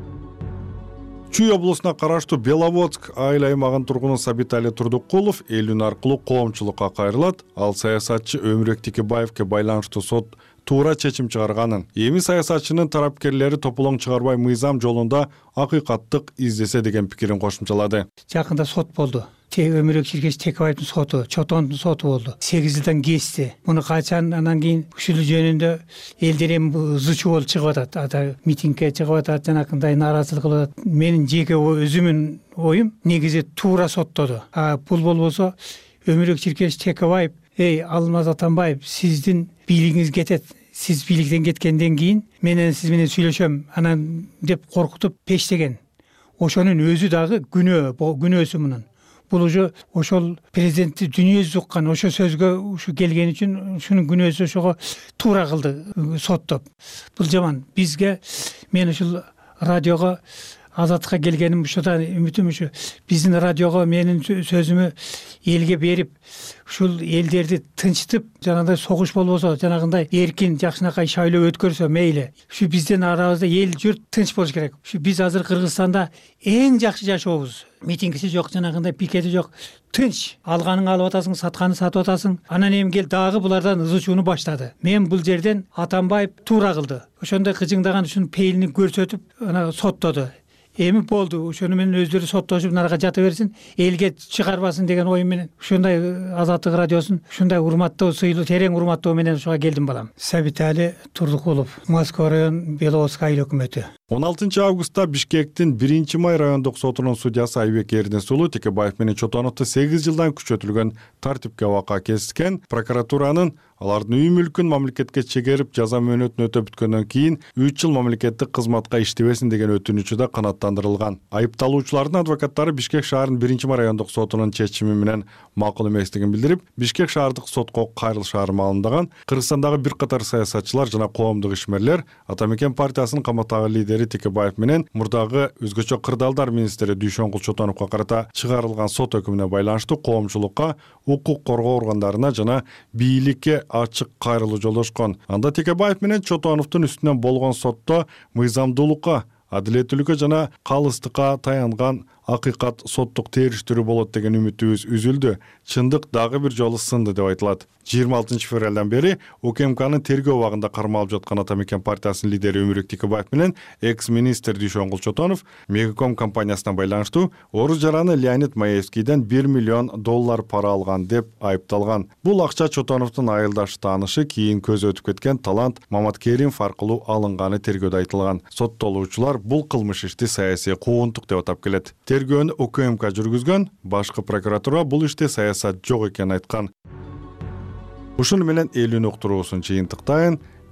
Чүй облусуна караштуу Беловодск айыл аймагынын тургуну Сабитали Турдукулов эл үн аркылуу коомчулукка кайрылат. Ал саясатчы Өмүрөк Текебаевке байланыштуу сот туура чечим чыгарганын, эми саясатчынын тарапкерлери тополоң чыгарбай мыйзам жолунда акыйкаттык издесе деген пикирин кошумчалады. Жакында сот болду. Өмүрөк Текебаевдин соту, Чотондун соту болду. 8 жылдан кечти. Муну качан анан кийин ушул жөнүндө элдер эми ызычуу болуп чыгып атат. Ата митингге чыгып атат, жанакындай нааразычылык кылып атат. Менин жеке өзүмдүн оюм негизи туура соттоду. Бул болбосо Өмүрөк Текебаев, Алмаз Атамбаев, сиздин бийлигиңиз кетет. Сиз бийликтен кеткенден кийин менен сиз менен сүйлөшөм, анан деп коркутуп пештеген. Ошонун өзү дагы күнөөсү мунун. Бул уже ошол президентти дүйнө жүзү уккан, ошо сөзгө ушу келген үчүн ушунун күнөөсү ошого туура кылды соттоп. Бул жаман. Бизге мен ушул радиого азаттыкка келгеним ушудан үмүтүм ушу биздин радиого менин сөзүмү элге берип, ушул элдерди тынчтып, жанагындай согуш болбосо, жанагындай эркин жакшынакай шайлоо өткөрсө мейли. Ушу биздин арабызда эл журт тынч болуш керек. Ушу биз азыр Кыргызстанда эң жакшы жашообуз. Митингиси жок, жанагындай пикети жок. Тынч. Алганын алып атасың, сатканын сатып атасың. Анан эми кел дагы булардан ызычууну баштады. Мен бул жерден Атамбаев туура кылды. Ошондой кыжыңдаган ушун пейилин көрсөтүп, ана соттоду. Эми болду, ошону менен өздөрү соттошуп нарага жата берсин, элге чыгарбасын деген оюм менен ушундай Азаттык радиосун ушундай урматтоо, сыйлуу, терең урматтоо менен ушуга келдим балам. Сабитали Турдукулов, Москва район Беловодск айыл өкмөтү. 16 августта Бишкектин 1-май райондук сотунун судьясы Айбек Эрдинсулу Текебаев менен Чотоновду 8 жылдан күчөтүлгөн тартипке абакка кескен. Прокуратуранын алардын үй мүлкүн мамлекетке чегерип жаза мөөнөтүн өтөп бүткөндөн кийин 3 жыл мамлекеттик кызматка иштебесин деген өтүнүчү да канааттандырылган. Айыпталуучулардын адвокаттары Бишкек шаарынын 1-май райондук сотунун чечими менен макул эместигин билдирип, Бишкек шаардык сотко кайрылышаарын маалымдаган. Кыргызстандагы бир катар саясатчылар жана коомдук ишмерлер Атамекен партиясынын каматтагы лидери Текебаев менен мурдагы өзгөчө кырдаалдар министри Дүйшөнгул Чотоновго карата чыгарылган сот өкүмүнө байланыштуу коомчулукка, укук коргоо органдарына жана бийликке ачык кайрылуу жолдошкон. Анда Текебаев менен Чотоновдун үстүнөн болгон сотто мыйзамдуулукка, адилеттүүлүккө жана калыстыкка таянган акыйкат соттук териштирүү болот деген үмүтүбүз үзүлдү. Чындык дагы бир жолу сынды деп айтылат. 26 февралдан бери УКМКнын тергөө абагында кармалып жаткан Атамекен партиясынын лидери Өмүрөк Текебаев менен экс-министр Дүйшөнгул Чотонов Мегаком компаниясына байланыштуу орус жараны Леонид Маевскийден $1 миллион пара алган деп айыпталган. Бул акча Чотоновдун айылдаш таанышы, кийин көз өтүп кеткен талант Мамат Керимов аркылуу алынганы тергөөдө айтылган. Соттолуучулар бул кылмыш ишти саясий куугунтук деп атап келет. Тергөөнү УКМК жүргүзгөн, башкы прокуратура бул иште саясат жок экенин айткан. Ушуну менен эл үн уктуруусун жыйынтыктайын.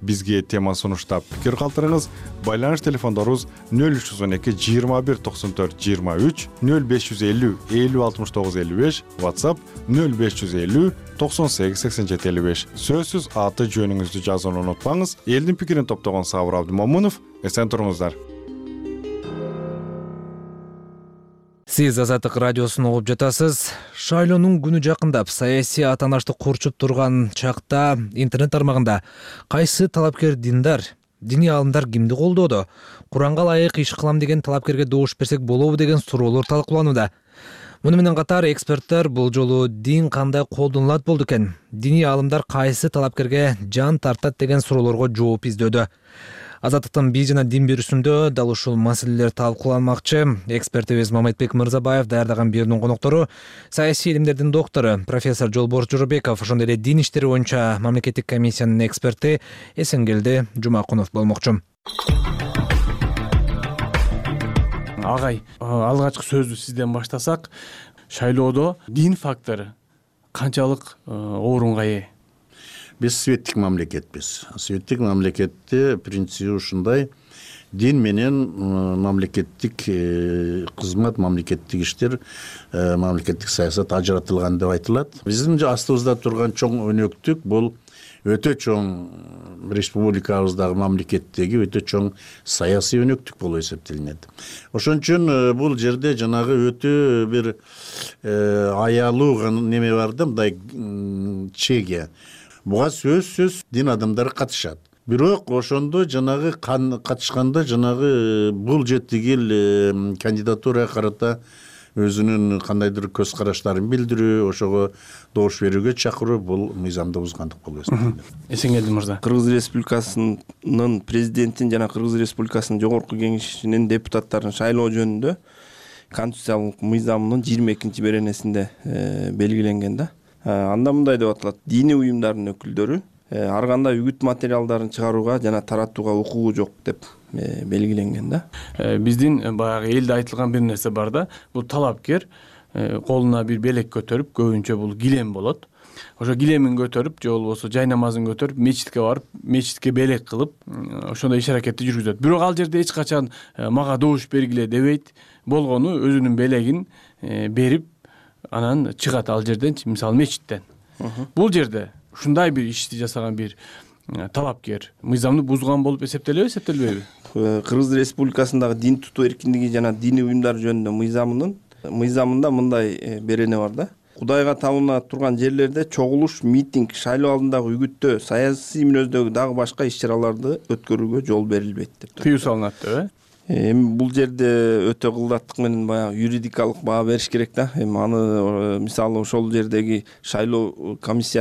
бизге тема сунуштап пикир калтырыңыз. Байланыш телефондорубуз 0312 21 94 23, 0550 50 69 55, WhatsApp 0550 98 87 55. Сөзсүз аты жөнүңүздү жазууну унутпаңыз. Элдин пикирин топтогон Сабыр Абдымомунов. Эсен туруңуздар. Сиз Азаттык радиосун угуп жатасыз. Шайлоонун күнү жакындап, саясий атанаштык курчуп турган чакта интернет тармагында кайсы талапкер диндар, диний аалымдар кимди колдоодо, Куранга ылайык иш кылам деген талапкерге добуш берсек болобу деген суроолор талкууланууда. Муну менен катар эксперттер бул жолу дин кандай колдонулат болду экен, диний аалымдар кайсы талапкерге жан тартат деген суроолорго жооп издөөдө. Азаттыктын бий жана дин берүүсүндө дал ушул маселелер талкууланмакчы. Экспертибиз Маматбек Мырзабаев даярдаган берүүнүн коноктору саясий илимдердин доктору профессор Жолборс Жоробеков, ошондой эле дин иштери боюнча мамлекеттик комиссиянын эксперти Эсенгелди Жумакунов болмокчу. Агай, алгачкы сөздү сизден баштасак, шайлоодо дин фактору канчалык орунга ээ? Биз светтик мамлекетпиз. Светтик мамлекетте принципи ушундай: дин менен мамлекеттик кызмат, мамлекеттик иштер, мамлекеттик саясат ажыратылган деп айтылат. Биздин астыбызда турган чоң өнөктүк бул өтө чоң республикабыздагы мамлекеттеги өтө чоң саясий өнөктүк болуп эсептелинет. Ошон үчүн бул жерде жанагы өтө бир аялуу неме бар да, мындай чеге. Буга сөзсүз дин адамдары катышат. Бирок ошондо жанагы катышканда жанагы бул жетигил кандидатурага карата өзүнүн кандайдыр көз караштарын билдирүү, ошого добуш берүүгө чакыруу бул мыйзамды бузгандык болуп эсептелет. Эсенгелди мырза. Кыргыз Республикасынын президентин жана Кыргыз Республикасынын жогорку кеңешинин депутаттарын шайлоо жөнүндө конституциялык мыйзамдын 22-беренесинде белгиленген да. Анда мындай деп аталат: диний уюмдардын өкүлдөрү ар кандай үгүт материалдарын чыгарууга жана таратууга укугу жок деп белгиленген да. Биздин баягы элде айтылган бир нерсе бар да, бул талапкер колуна бир белек көтөрүп, көбүнчө бул килем болот. Ошо килемин көтөрүп, же болбосо жай намазын көтөрүп, мечитке барып, мечитке белек кылып, ошондой иш аракетти жүргүзөт. Бирок ал жерде эч качан мага добуш бергиле дебейт. Болгону өзүнүн белегин берип, анан чыгат ал жерден, мисалы мечиттен. Бул жерде ушундай бир ишти жасаган бир талапкер мыйзамды бузган болуп эсептелеби, эсептелбейби? Кыргыз Республикасындагы дин тутуу эркиндиги жана диний уюмдар жөнүндө мыйзамында мындай берене бар да. Кудайга табына турган жерлерде чогулуш, митинг, шайлоо алдындагы үгүттөө, саясий мүнөздөгү дагы башка иш-чараларды өткөрүүгө жол берилбейт деп. Тыюу салынат деп, Эми бул жерде өтө кылдаттык менен баягы юридикалык баа бериш керек да. Эми аны мисалы ошол жердеги шайлоо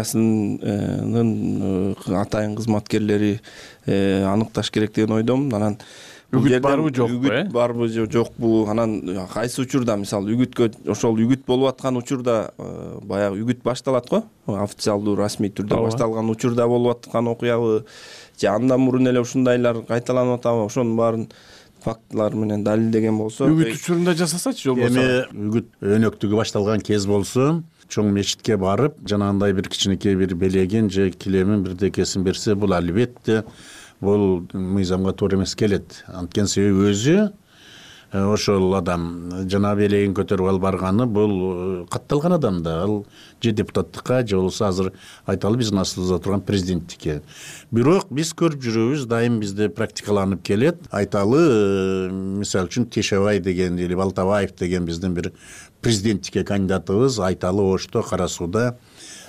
комиссиясынын атайын кызматкерлери аныкташ керек деген ойдомун. Анан үгүт барбы жокпу? Үгүт барбы жокпу? Анан кайсы учурда мисалы үгүткө ошол үгүт болуп аткан учурда баягы үгүт башталат го. Официалдуу расмий түрдө башталган учурда болуп аткан окуябы же андан мурун эле ушундайлар кайталанып атабы? Ошонун баарын фактылар менен далилдеген болсо, үгүт учурунда жасасачы же болбосо. Эми үгүт өнөктүгү башталган кез болсо, чоң мечитке барып, жанагындай бир кичинекей бир белегин же килемин бирдекесин берсе, бул албетте бул мыйзамга туура эмес келет. Анткени себеби өзү ошол адам жана белегин көтөрүп алып барганы бул катталган адам да. Ал же депутаттыкка же болбосо азыр айталы биздин астыбызда турган президенттикке. Бирок биз көрүп жүрөбүз, дайым бизде практикаланып келет. Айталы мисалы үчүн Тешебай деген или Балтабаев деген биздин бир президенттикке кандидатыбыз айталы Ошто, Кара Сууда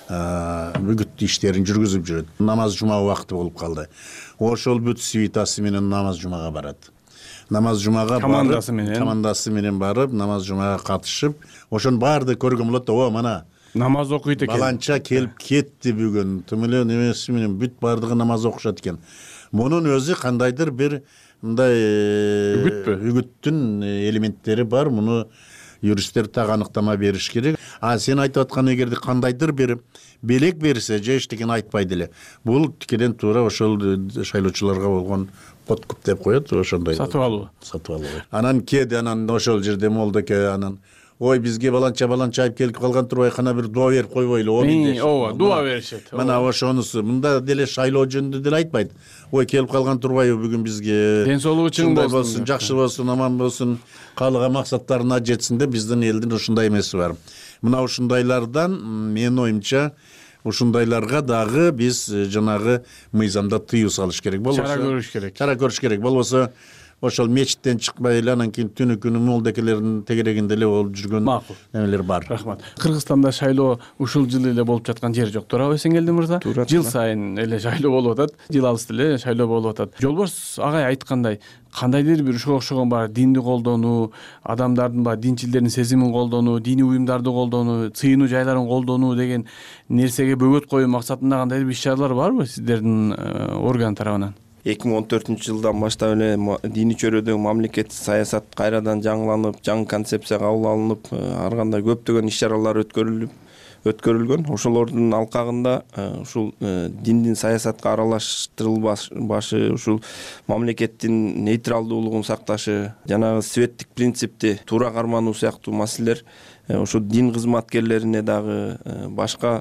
үгүт иштерин жүргүзүп жүрөт. Намаз жума убакыты болуп калды. Ошол бүт свитасы менен намаз жумага барат. Намаз жумага командасы менен барып, намаз жумага катышып, ошонун баарды көргөн болот. О, мана намаз окуйт экен. Баланча келип кетти бүгүн. Тим эле немеси менен бүт баардыгы намаз окушат экен. Мунун өзү кандайдыр бир мындай үгүттүн элементтери бар. Муну юристтер так аныктама бериш керек. Сен айтып аткан эгерде кандайдыр бир белек берсе, же эчтекени айтпайт эле. Бул тикеден туура ошол шайлоочуларга болгон подкуп деп коет, ошондой. Сатып алуу. Анан кээде ошол жерде молдоке анан ой бизге баланча айып келип калган турбай кана бир дуба берип койбойлу ооба дуба беришет мына ошонусу мында деле шайлоо жөнүндө деле айтпайт ой келип калган турбайбы бүгүн бизге ден соолугу чың болсун жакшы болсун аман болсун каалаган максаттарына жетсин деп биздин элдин ушундай эмеси бар мына ушундайлардан менин оюмча ушундайларга дагы биз жанагы мыйзамда тыюу салыш керек болбосо чара көрүш керек болбосо ошол мечиттен чыкпай эле анан кийин түнү күнү молдекелердин тегерегинде эле болуп жүргөн макул немелер бар рахмат кыргызстанда шайлоо ушул жылы эле болуп жаткан жери жок туурабы Эсенгелди мырза жыл сайын эле шайлоо болуп атат жыл алыс эле шайлоо болуп атат жолборс агай айткандай кандайдыр бир ушуга окшогон баягы динди колдонуу адамдардын баягы динчилдердин сезимин колдонуу диний уюмдарды колдонуу сыйынуу жайларын колдонуу деген нерсеге бөгөт коюу максатында кандайдыр бир иш чаралар барбы сиздердин орган тарабынан 2014 жылдан баштап эле диний чөйрөдөгү мамлекеттик саясат кайрадан жаңыланып жаңы концепция кабыл алынып ар кандай көптөгөн иш чаралар өткөрүлгөн ошолордун алкагында ушул диндин саясатка аралаштырылбашы ушул мамлекеттин нейтралдуулугун сакташы жанагы светтик принципти туура кармануу сыяктуу маселелер ошо дин кызматкерлерине дагы башка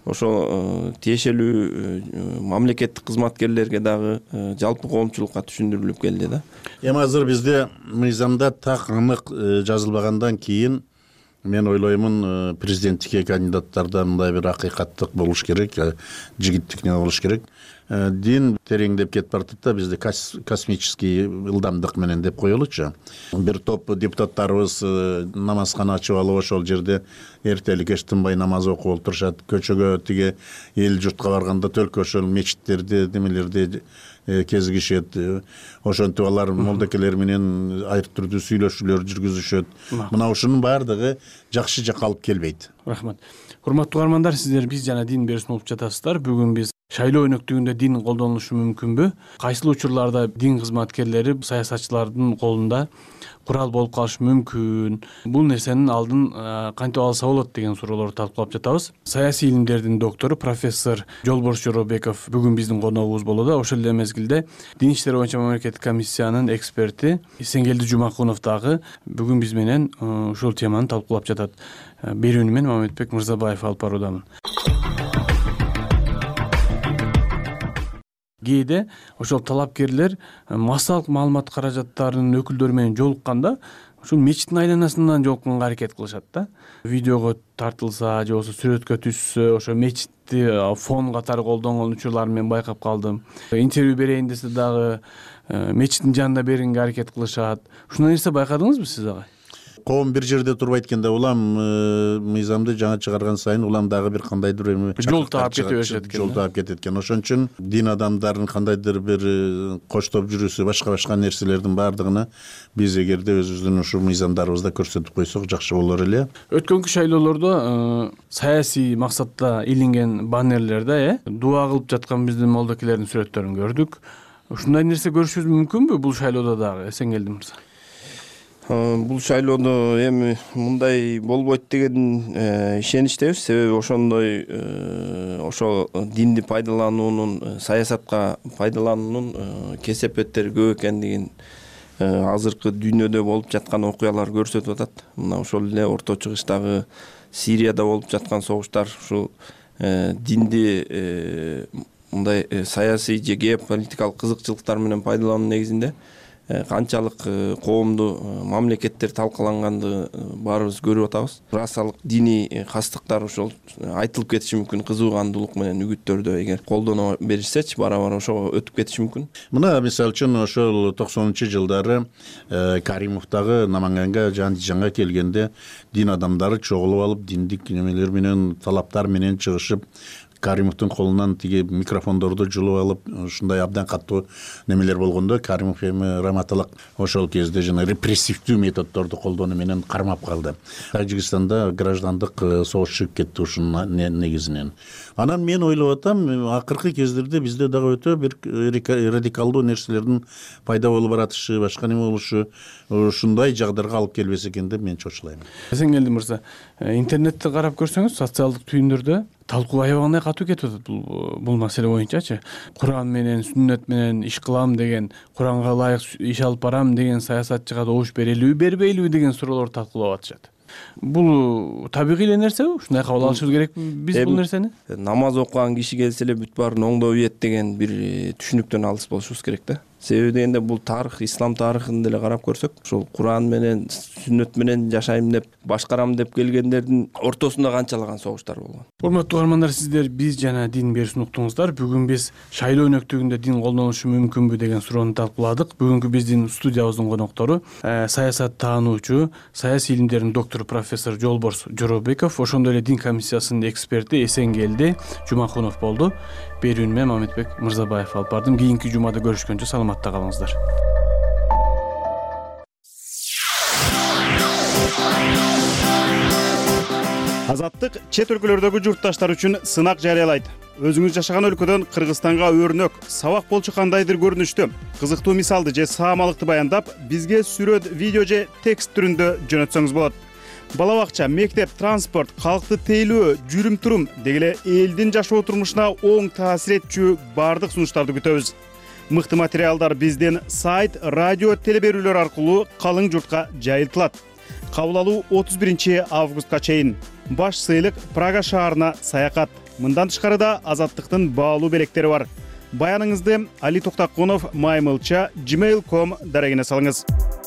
ошо тиешелүү мамлекеттик кызматкерлерге дагы жалпы коомчулукка түшүндүрүлүп келди да эми азыр бизде мыйзамда так анык жазылбагандан кийин мен ойлоймун президенттикке кандидаттарда мындай бир акыйкаттык болуш керек жигиттик неме болуш керек дин тереңдеп кетип баратат да бизде космический ылдамдык менен деп коелучу бир топ депутаттарыбыз намазкана ачып алып ошол жерде эртели кеч тынбай намаз окуп отурушат көчөгө тиги эл журтка барганда только ошол мечиттерде немелерде кезигишет ошентип алар молдекелер менен айрык түрдүү сүйлөшүүлөр жүргүзүшөт мына ушунун баардыгы жакшы жакка алып келбейт рахмат урматтуу угармандар сиздер биз жана дин берүүсүн угуп жатасыздар бүгүн биз шайлоо өнөктүгүндө дин колдонулушу мүмкүнбү кайсыл учурларда дин кызматкерлери саясатчылардын колунда курал болуп калышы мүмкүн бул нерсенин алдын кантип алса болот деген суроолорду талкуулап жатабыз саясий илимдердин доктору профессор Жолборс Жоробеков бүгүн биздин коногубуз болууда ошол эле мезгилде дин иштери боюнча мамлекеттик комиссиянын эксперти Эсенгелди Жумакунов дагы бүгүн биз менен ушул теманы талкуулап жатат берүүнү мен Мамедбек Мырзабаев алып баруудамын кээде ошол талапкерлер массалык маалымат каражаттарынын өкүлдөрү менен жолукканда ушул мечиттин айланасынан жолукканга аракет кылышат да видеого тартылса же болбосо сүрөткө түшсө ошо мечитти фон катары колдонгон учурларын мен байкап калдым интервью берейин десе дагы мечиттин жанында бергенге аракет кылышат ушундай нерсе байкадыңызбы сиз агай коом бир жерде турбайт экен да улам мыйзамды жаңы чыгарган сайын улам дагы бир кандайдыр эми жол таап кете беришет экен жол таап кетет экен ошон үчүн дин адамдарын кандайдыр бир коштоп жүрүүсү башка нерселердин баардыгына биз эгерде өзүбүздүн ушул мыйзамдарыбызда көрсөтүп койсок жакшы болор эле өткөнкү шайлоолордо саясий максатта илинген баннерлерде дуа кылып жаткан биздин молдокелердин сүрөттөрүн көрдүк ушундай нерсе көрүшүбүз мүмкүнбү бул шайлоодо дагы Эсенгелди мырза бул шайлоодо эми мындай болбойт деген ишеничтебиз себеби ошондой ошо динди пайдалануунун саясатка пайдалануунун кесепеттери көп экендигин азыркы дүйнөдө болуп жаткан окуялар көрсөтүп атат мына ошол эле Орто Чыгыштагы Сирияда болуп жаткан согуштар ушул динди мындай саясий же геополитикалык кызыкчылыктар менен пайдалануу негизинде канчалык коомду мамлекеттер талкалангандыгы баарыбыз көрүп атабыз расалык диний кастыктар ошол айтылып кетиши мүмкүн кызуугандуулук менен үгүттөрдө эгер колдоно беришсечи бара бара ошого өтүп кетиши мүмкүн мына мисалы үчүн ошол 90-жылдары Каримов дагы Наманганга Жандижанга келгенде дин адамдары чогулуп алып диндик немелер менен талаптар менен чыгышып Каримовдун колунан тиги микрофондорду жулуп алып ушундай абдан катуу немелер болгондо Каримов эми раматалык ошол кезде жана репрессивдүү методдорду колдонуу менен кармап калды Тажикстанда граждандык согуш чыгып кетти ушунун негизинен анан мен ойлоп атам акыркы кездерде бизде дагы өтө бир радикалдуу нерселердин пайда болуп баратышы башка неме болушу ушундай жагдайга алып келбесе экен деп мен чочулайм Эсенгелди мырза интернетти карап көрсөңүз социалдык түйүндөрдө талкуу аябагандай катуу кетип атат бул маселе боюнчачы Куран менен сүннөт менен иш кылам деген Куранга ылайык иш алып барам деген саясатчыга добуш берелиби бербейлиби деген суроолорду талкуулап атышат Бул табигый эле нерсеби? Ушундай кабыл алышыбыз керекпи биз бул нерсени? Намаз окуган киши келсе эле бүт баары оңдоо ийет деген бир түшүнүктөн алыс болушубуз керек да. Себеби дегенде бул тарых, ислам тарыхын деле карап көрсөк, ошол Куран менен, сүннөт менен жашайм деп, башкарам деп келгендердин ортосунда канчалаган согуштар болгон. Урматтуу угармандар, сиздер биз жана дин берүүсүн уктуңуздар. Бүгүн биз шайлоо өнөктүгүндө дин колдонулушу мүмкүнбү деген суроону талкууладык. Бүгүнкү биздин студиябыздын коноктору саясат таануучу, саясий илимдердин доктору профессор Жолборс Жоробеков, ошондой эле дин комиссиясынын эксперти Эсенгелди Жумакунов болду. Берүүнү мен Мамедбек Мырзабаев алып бардым. Кийинки жумада көрүшкөнчө саламатта калыңыздар. Азаттык чет өлкөлөрдөгү журтташтар үчүн сынак жарыялайт. Өзүңүз жашаган өлкөдөн Кыргызстанга өрнөк, сабак болчу кандайдыр көрүнүштө, кызыктуу мисалды же саамалыкты баяндап, бизге сүрөт, видео же текст түрүндө жөнөтсөңүз болот. Бала бакча, мектеп, транспорт, калкты тейлөө, жүрүм-турум дегеле элдин жашоо турмушуна оң таасир этчү бардык сунуштарды күтөбүз. Мыкты материалдар бизден сайт, радио, телеберүүлөр аркылуу калың журтка жайылтылат. Кабыл алуу 31 августка чейин. Баш сыйлык Прага шаарына саякат. Мындан тышкарыда Азаттыктын баалуу белектери бар. Баяныңызды Али Токтакунов @gmail.com дарегине салыңыз.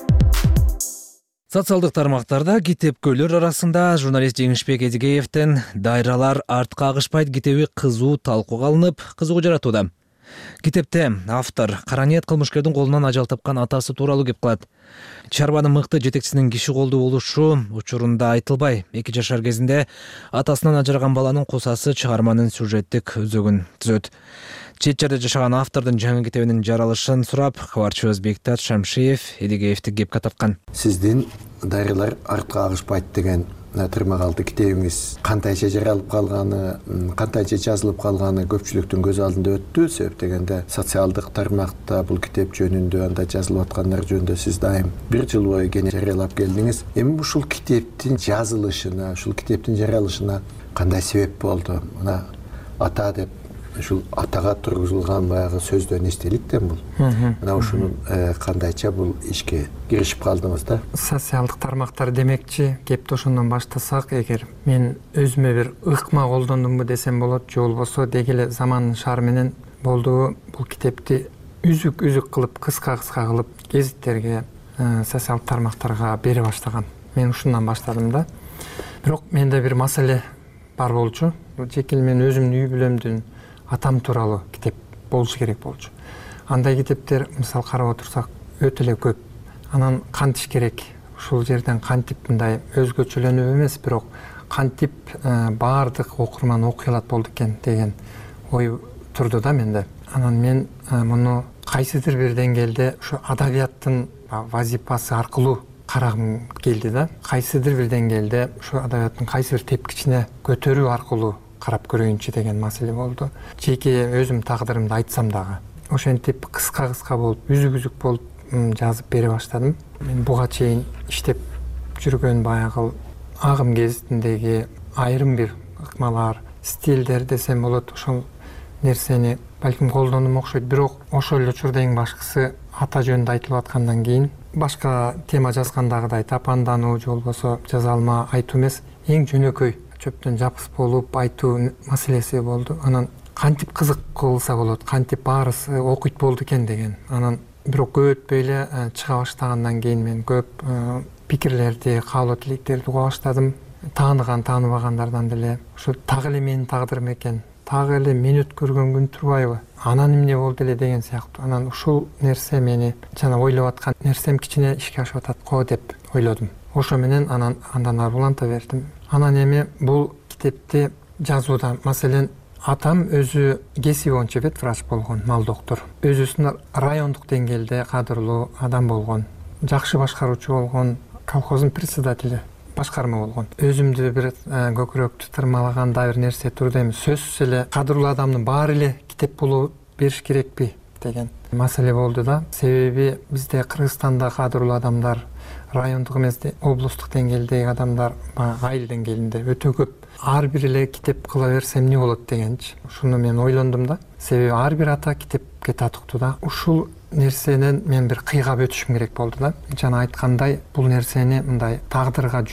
Социалдык тармактарда китепкөйлөр арасында журналист Жеңишбек Эдигеевдин «Дайралар артка агышпайт» китеби кызуу талкууга алынып, кызыгуу жаратууда. Китепте автор кара ниет кылмышкердин колунан ажал тапкан атасы тууралуу кеп кылат. Чарбанын мыкты жетекчисинин киши колдуу болушу учурунда айтылбай, 2 жашар кезинде атасынан ажыраган баланын кусасы чыгарманын сюжеттик өзөгүн түзөт. Чет жерде жашаган автордун жаңы китебинин жаралышын сурап, кабарчыбыз Бектат Шамшиев Эдигеевди кепке тапкан. Сиздин «Дайралар артка агышпайт» деген тырмагалды китебиңиз кантайча жаралып калганы, кантайча жазылып калганы көпчүлүктүн көз алдында өттү. Себеп дегенде социалдык тармакта бул китеп жөнүндө, анда жазылып аткандар жөнүндө сиз дайым 1 жыл бою кене жарыялап келдиңиз. Эми ушул китептин жазылышына, ушул китептин жаралышына кандай себеп болду? Мына ата деп ушул атага тургузулган баягы сөздөн эстеликтен бул. Мына ушунун кандайча бул ишке киришип калдыңыз да? Социалдык тармактар демекчи, кепти ошондон баштасак, эгер мен өзүмө бир ыкма колдондумбу десем болот, же болбосо дегеле замандын шаары менен болду бул китепти үзүк кылып, кыска кылып гезиттерге, социалдык тармактарга бере баштагам. Мен ушундан баштадым да. Бирок менде бир маселе бар болчу. Жеке мен өзүмдүн үй бүлөмдүн атам тууралуу китеп болушу керек болчу. Андай китептер, мисалы карап отурсак, өтө эле көп. Анан кантиш керек? Ушул жерден кантип мындай өзгөчөлөнүп эмес, бирок кантип баардык окурман окуй алат болду экен деген ой турду да менде. Анан мен муну кайсыдыр бир деңгээлде ушу адабияттын вазипасы аркылуу карагым келди да. Кайсыдыр бир деңгээлде ушу адабияттын кайсы бир тепкичине көтөрүү аркылуу карап көрөйүнчү деген маселе болду. Жеке өзүм тагдырымды айтсам дагы. Ошентип кыска болуп, үзүк болуп жазып бере баштадым. Мен буга чейин иштеп жүргөн баягы агым гезитиндеги айрым бир ыкмалар, стилдер десем болот, ошол нерсени балким колдондум окшойт. Бирок ошол эле учурда эң башкысы ата жөнүндө айтылып аткандан кийин башка тема жазгандагыдай тапандануу же болбосо жаза алма айтуу эмес, эң жөнөкөй чөптөн жапыс болуп айтуу маселеси болду. Анан кантип кызык кылса болот, кантип баарысы окуйт болду экен деген. Анан бирок көп өтпөй эле чыга баштагандан кийин мен көп пикирлерди, каалоо тилектерди уга баштадым. Тааныган, тааныбагандардан деле ушу так эле менин тагдырым экен, так эле мен өткөргөн күн турбайбы, анан эмне болду эле деген сыяктуу. Анан ушул нерсе мени жана ойлоп аткан нерсем кичине ишке ашып атат го деп ойлодум. Ошо менен андан ары уланта бердим. Анан эми бул китепти жазууда, маселен, атам өзү кесиби боюнча ветврач болгон, мал доктор. Өзүсүн райондук деңгээлде кадырлуу адам болгон, жакшы башкаруучу болгон, колхоздун председатели, башкарма болгон. Өзүмдү бир көкүрөктү тырмалагандай бир нерсе турду. Эми сөзсүз эле кадырлуу адамдын баары эле китеп болуп бериш керекпи деген маселе болду да. Себеби бизде Кыргызстанда кадырлуу адамдар райондук эмес, облустук деңгээлдеги адамдар айыл деңгээлинде өтө көп. Ар бир эле китеп кыла берсе эмне болот дегенчи. Ушуну мен ойлондум да. Себеби ар бир ата китепке татыктуу да. Ушул нерсенен мен бир кыйгап өтүшүм керек болду да. Жана айткандай, бул нерсени мындай тагдырга жууруп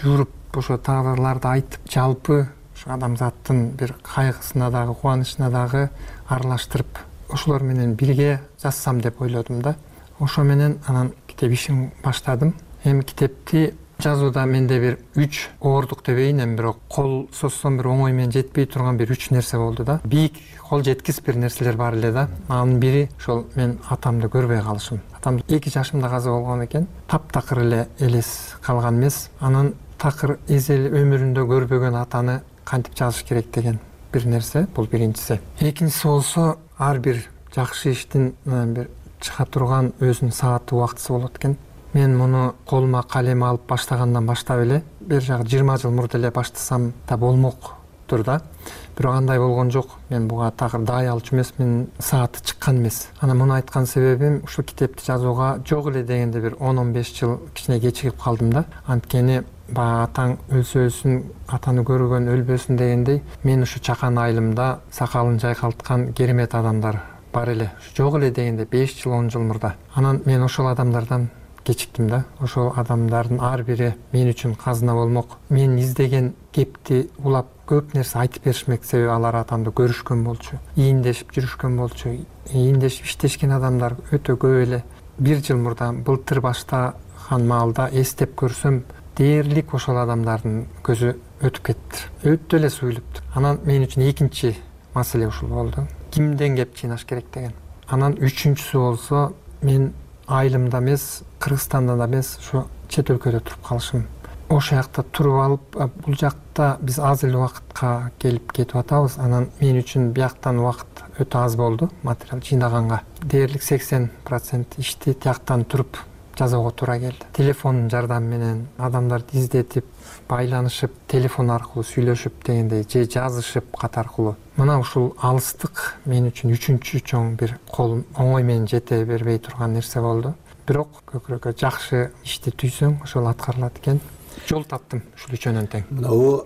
ошо тагдырларды айтып жалпы ушу адамзаттын бир кайгысына дагы кубанычына дагы аралаштырып ошолор менен бирге жазсам деп ойлодум да. Ошо менен анан китеп ишин баштадым. Эми китепти жазууда менде бир 3 оордук дебейин, эми бирок кол созсом бир оңой менен жетпей турган бир 3 нерсе болду да. Бийик кол жеткис бир нерселер бар эле да. Анын бири ошол мен атамды көрбөй калышым. Атам 2 жашымда каза болгон экен. Таптакыр эле элес калган эмес. Анан такыр эзели өмүрүндө көрбөгөн атаны кантип жазыш керек деген бир нерсе, бул биринчиси. Экинчиси болсо ар бир жакшы иштин бир чыга турган өзүнүн сааты убактысы болот экен. Мен муну колума калем алып баштагандан баштап эле бир жагы 20 жыл мурда эле баштасам да болмоктур да. Бирок андай болгон жок. Мен буга такыр дай алчу эмесмин, сааты чыккан эмес. Анан муну айткан себебим ушул китепти жазууга жок эле дегенде бир 10-15 жыл кичине кечигип калдым да. Анткени баягы атаң өлсө өлсүн, атаны көргөн өлбөсүн дегендей, мен ушу чакан айылымда сакалын жайкалткан керемет адамдар бар эле. Жок эле дегенде 5 жыл 10 жыл мурда. Анан мен ошол адамдардан кечиктим да. Ошол адамдардын ар бири мен үчүн казына болмок. Мен издеген кепти улап көп нерсе айтып беришмек, себеби алар атамды көрүшкөн болчу, ийиндешип жүрүшкөн болчу. Ийиндешип иштешкен адамдар өтө көп эле. 1 жыл мурда былтыр баштаган маалда эстеп көрсөм, дээрлик ошол адамдардын көзү өтүп кетти. Өтө эле суюлуптур. Анан мен үчүн экинчи маселе ушул болду. Кимден кеп чыйнаш керек деген. Анан үчүнчүсү болсо, мен айылымда эмес, Кыргызстанда да эмес, ушу чет өлкөдө туруп калышым. Ошол жакта туруп алып, бул жакта биз аз эле убакытка келип кетип атабыз. Анан мен үчүн бияктан убакыт өтө аз болду материал жыйнаганга. Дээрлик 80% ишти тияктан туруп жазууга туура келди. Телефондун жардамы менен адамдарды издетип, байланышып, телефон аркылуу сүйлөшүп дегендей, же жазышып кат аркылуу. Мына ушул алыстык мен үчүн үчүнчү чоң бир кол оңой менен жете бербей турган нерсе болду. Бирок көкүрөккө жакшы ишти түйсөң, ошол аткарылат экен. Жол таптым ушул үчөөнөн тең. Мына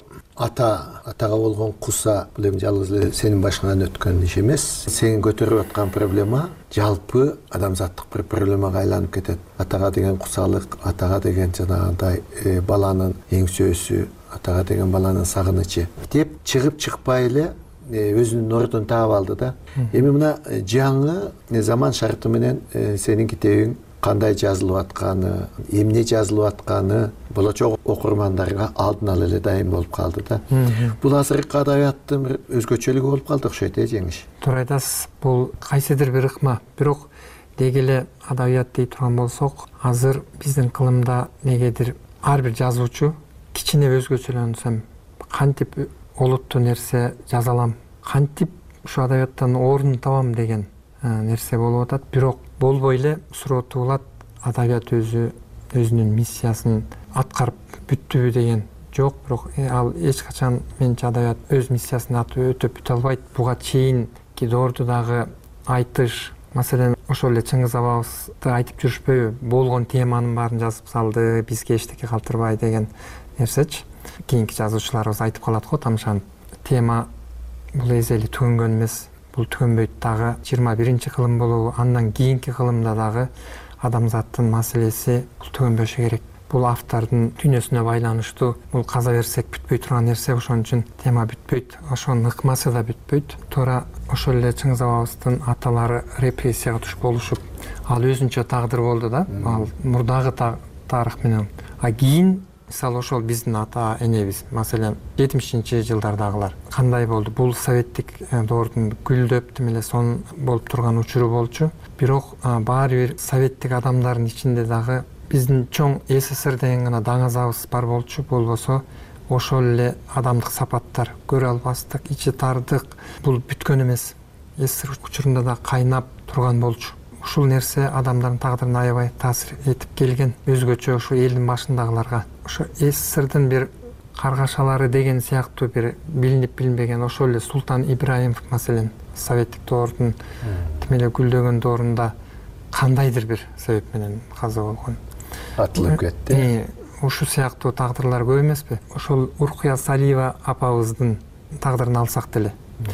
атага болгон куса, бул эми жалгыз эле сенин башыңан өткөн иш эмес. Сен көтөрүп аткан проблема жалпы адамзаттык бир проблемага айланып кетет. Атага деген кусалык, атага деген жанагындай баланын эң сөзү, атага деген баланын сагынычы деп чыгып чыкпай эле өзүнүн ордун таап алды да. Эми мына жаңы заман шарты менен сенин китебиң кандай жазылып атканы, эмне жазылып атканы болочок окурмандарга алдын ала эле дайым болуп калды да. Бул азыркы адабияттын бир өзгөчөлүгү болуп калды окшойт, жеңиш. Туура айтасыз. Бул кайсыдыр бир ыкма. Бирок деги эле адабият дей турган болсок, азыр биздин кылымда негедир ар бир жазуучу кичине өзгөчөлөнсөм, кантип олуттуу нерсе жаза алам, кантип ушу адабияттан орун табам деген нерсе болуп атат. Бирок болбой эле суроо туулат, адабият өзүнүн миссиясын аткарып бүттүбү деген жок. Бирок ал эч качан менче адабият өз миссиясын өтөп бүтө албайт. Буга чейинки доорду дагы айтыш, маселен ошол эле Чыңгыз абабызды айтып жүрүшпөйбү, болгон теманын баарын жазып салды, бизге эчтеке калтырбай деген нерсечи. Кийинки жазуучуларыбыз айтып калат го, тамшанып. Тема бул эзели түгөнгөн эмес, бул түгөнбөйт дагы. 21-чи кылым болобу, андан кийинки кылымда дагы адамзаттын маселеси бул түгөнбөшү керек. Бул автордун дүйнөсүнө байланыштуу, бул каза берсек бүтпөй турган нерсе, ошон үчүн тема бүтпөйт, ошонун ыкмасы да бүтпөйт. Туура ошол эле Чыңгыз абабыздын аталары репрессияга туш болушуп, ал өзүнчө тагдыр болду да, ал мурдагы тарых менен. А кийин мисалы ошол биздин ата энебиз, маселен 70-чи жылдардагылар кандай болду? Бул советтик доордун гүлдөп тим эле сон болуп турган учуру болчу. Бирок баары бир советтик адамдардын ичинде дагы биздин чоң СССР деген гана даңазабыз бар болчу. Болбосо ошол эле адамдык сапаттар, көрө албастык, ичи тардык бул бүткөн эмес. СССР учурунда да кайнап турган болчу. Ушул нерсе адамдардын тагдырына аябай таасир этип келген. Өзгөчө ушу элдин башындагыларга. Ошо СССРдин бир каргашалары деген сыяктуу бир билинип билинбеген ошол эле Султан Ибраимов маселен советтик доордун тим эле гүлдөгөн доорунда кандайдыр бир себеп менен каза болгон. Атылып кетти. Ушу сыяктуу тагдырлар көп эмеспи? Ошол Уркуя Салиева апабыздын тагдырын алсак деле.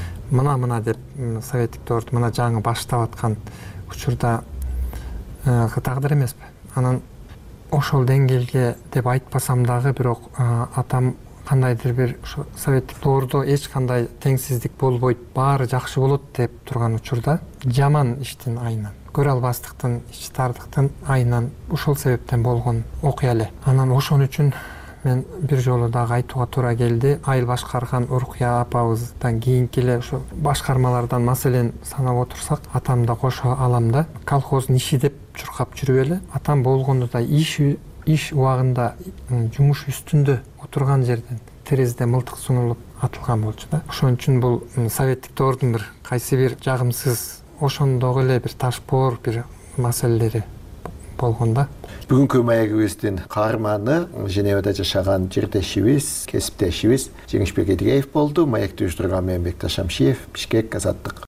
Мына деп советтик доорду мына жаңы баштап аткан учурда тагдыр эмеспи? Анан ошол деңгээлге деп айтпасам дагы бирок атам кандайдыр бир ушу советтик доордо эч кандай теңсиздик болбойт, баары жакшы болот деп турган учурда жаман иштин айынан, көрө албастыктын, ичтардыктын айынан ушул себептен болгон окуя эле. Анан ошон үчүн мен бир жолу дагы айтууга туура келди. Айыл башкарган Уркуя апабыздан кийинки эле ушу башкармалардан маселен санап отурсак, атам да кошо алам да колхоздун иши деп чуркап жүрүп эле, атам болгондо да иш убагында жумуш үстүндө отурган жерден терезеде мылтык сунулуп атылган болчу да. Ошон үчүн бул советтик доордун бир кайсы бир жагымсыз, ошондогу эле бир ташпоор бир маселелери болгон да. Бүгүнкү маегибиздин каарманы Женевада жашаган жертешибиз, кесиптешибиз Жеңишбек Эдигеев болду. Маекти уюштурган мен Бекташ Шамшиев, Бишкек, Азаттык.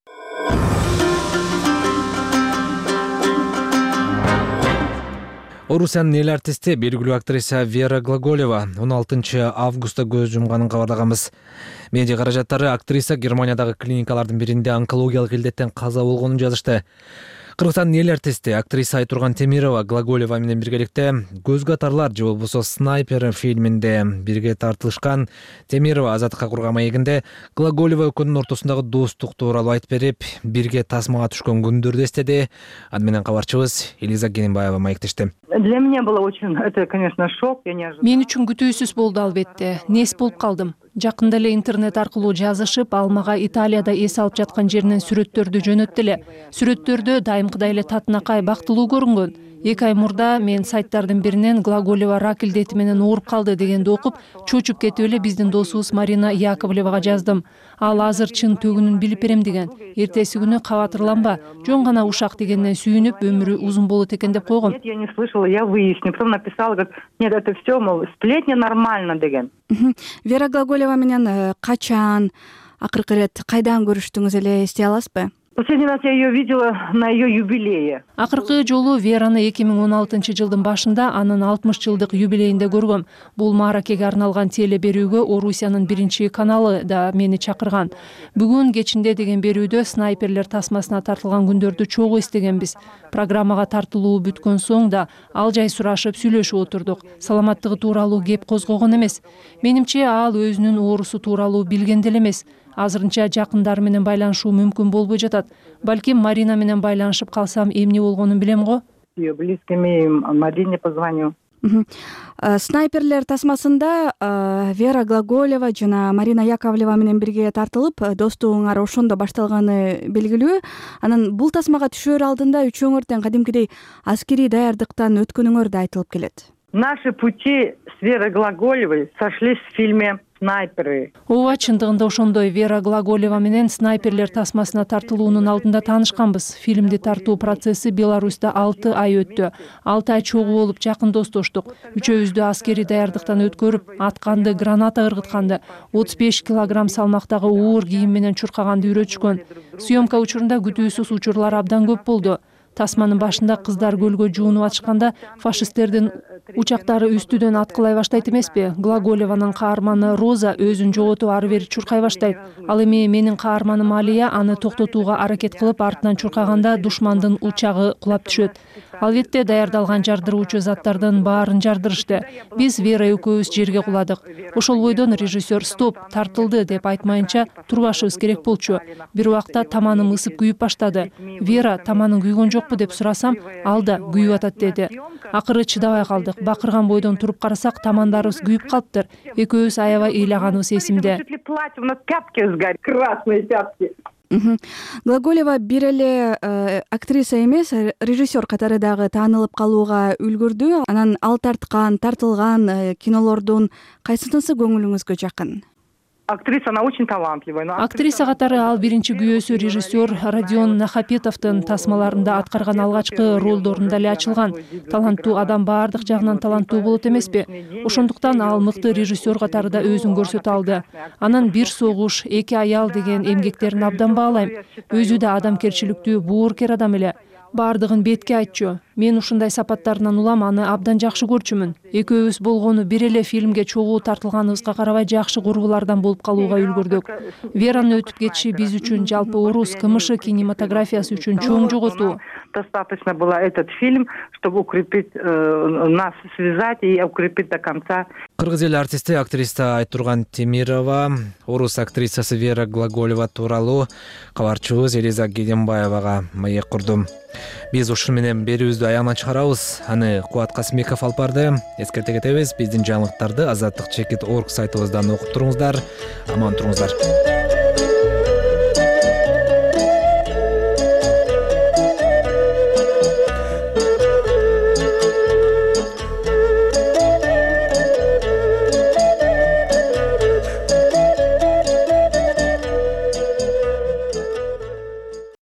Орусиянын эл артисти, белгилүү актриса Вера Глаголева 16 августта көз жумганын кабарлаганбыз. Медиа каражаттары актриса Германиядагы клиникалардын биринде онкологиялык илдеттен каза болгонун жазышты. Кыргызстандын эл артисти, актриса Айтурган Темирова Глаголева менен биргеликте «Көзгө атарлар» же болбосо «Снайпер» фильминде бирге тартылышкан. Темирова Азаттыкка курган маегинде Глаголева экөөнүн ортосундагы достук тууралуу айтып берип, бирге тасмага түшкөн күндөрдү эстеди. Аны менен кабарчыбыз Элиза Гененбаева маектешти. Для меня было очень, это, конечно, шок. Мен үчүн күтүүсүз болду албетте. Нес болуп калдым. Жакында эле интернет аркылуу жазышып, ал мага Италияда эс алып жаткан жеринен сүрөттөрдү жөнөттү эле. Сүрөттөрдө дайымкыдай эле татынакай бактылуу көрүнгөн. 2 ай мурда мен сайттардын биринен Глаголева рак илдети менен ооруп калды дегенди окуп, чочуп кетип эле биздин досубуз Марина Яковлевага жаздым. Ал азыр чын төгүнүн билип берем деген. Эртеси күнү кабатырланба, жөн гана ушак дегенден сүйүнүп, өмүрү узун болот экен деп койгом. Нет, я не слышала, я выясню. Потом написала, говорит, нет, это все, мол, сплетня нормально деген. Вера Глаголева менен качан, акыркы ирет кайдан көрүштүңүз эле эстей аласызбы? Последний раз я ее видела на ее юбилее. Акыркы жолу Вераны 2016 жылдын башында анын 60 жылдык юбилейинде көргөм. Бул мааракеге арналган теле берүүгө Орусиянын биринчи каналы да мени чакырган. Бүгүн кечинде деген берүүдө снайперлер тасмасына тартылган күндөрдү чогуу эстегенбиз. Программага тартылуу бүткөн соң да ал жай сурашып сүйлөшүп отурдук. Саламаттыгы тууралуу кеп козгогон эмес. Менимче ал өзүнүн оорусу тууралуу билген деле эмес. Азырынча жакындары менен байланышуу мүмкүн болбой жатат. Балким Марина менен байланышып калсам эмне болгонун билем го. Близкими Марине позвоню. Снайперлер тасмасында Вера Глаголева жана Марина Яковлева менен бирге тартылып, достугуңар ошондо башталганы белгилүү. Анан бул тасмага түшөр алдында үчөөңөрдөн кадимкидей аскерий даярдыктан өткөнүңөр да айтылып келет. Наши пути с Верой Глаголевой сошлись в фильме «Снайперы». Ооба, чындыгында ошондой. Вера Глаголева менен снайперлер тасмасына тартылуунун алдында таанышканбыз. Фильмди тартуу процесси Беларуська 6 ай өттү. 6 ай чогуу болуп жакын достоштук. Үчөөбүздү аскерий даярдыктан өткөрүп, атканды, граната ыргытканды, 35 килограмм салмактагы оор кийим менен чуркаганды үйрөтүшкөн. Съемка учурунда күтүүсүз учурлар абдан көп болду. Тасманын башында кыздар көлгө жуунуп атышканда фашисттердин учактары үстүдөн аткылай баштайт эмеспи? Глаголеванын каарманы Роза өзүн жоготуп ары бери чуркай баштайт. Ал эми менин каарманым Алия аны токтотууга аракет кылып артынан чуркаганда душмандын учагы кулап түшөт. Албетте даярдалган жардыруучу заттардын баарын жардырышты. Биз Вера экөөбүз жерге куладык. Ошол бойдон режиссер «Стоп, тартылды» деп айтмайынча турбашыбыз керек болчу. Бир убакта таманым ысып күйүп баштады. Вера, таманың күйгөн жокпу деп сурасам, ал да күйүп атат деди. Акыры чыдабай калдык. Бакырган бойдон туруп карасак, тамандарыбыз күйүп калыптыр. Экөөбүз аябай ыйлаганыбыз эсимде. Глаголева бир эле актриса эмес, режиссер катары дагы таанылып калууга үлгүрдү. Анан ал тартылган кинолордун кайсынысы көңүлүңүзгө жакын? Актриса, она очень талантливая. Актриса катары ал биринчи күйөөсү режиссер Родион Нахапетовдун тасмаларында аткарган алгачкы ролдорунда эле ачылган. Таланттуу адам баардык жагынан таланттуу болот эмеспи? Ошондуктан ал мыкты режиссер катары да өзүн көрсөтө алды. Анан «Бир согуш, 2 аял» деген эмгектерин абдан баалайм. Өзү да адамкерчиликтүү, боорукер адам эле. Бардыгын бетке айтчу. Мен ушундай сапаттарынан улам аны абдан жакшы көрчүмүн. Экөөбүз болгону бир эле фильмге чогуу тартылганыбызга карабай жакшы курбулардан болуп калууга үлгүрдүк. Веранын өтүп кетиши биз үчүн, жалпы орус КМШ кинематографиясы үчүн чоң жоготуу. Достаточно было этот фильм, чтобы укрепить нас, связать и укрепить до конца. Кыргыз эл артисти, актриса Айтурган Темирова, орус актрисасы Вера Глаголева тууралуу кабарчыбыз Элиза Геденбаевага маек курду. Биз ушун менен берүүбүздү аягына чыгарабыз. Аны Кубат Касымбеков алып барды. Эскерте кетебиз, биздин жаңылыктарды Азаттык Чекит.org сайтыбыздан окуп туруңуздар. Аман туруңуздар.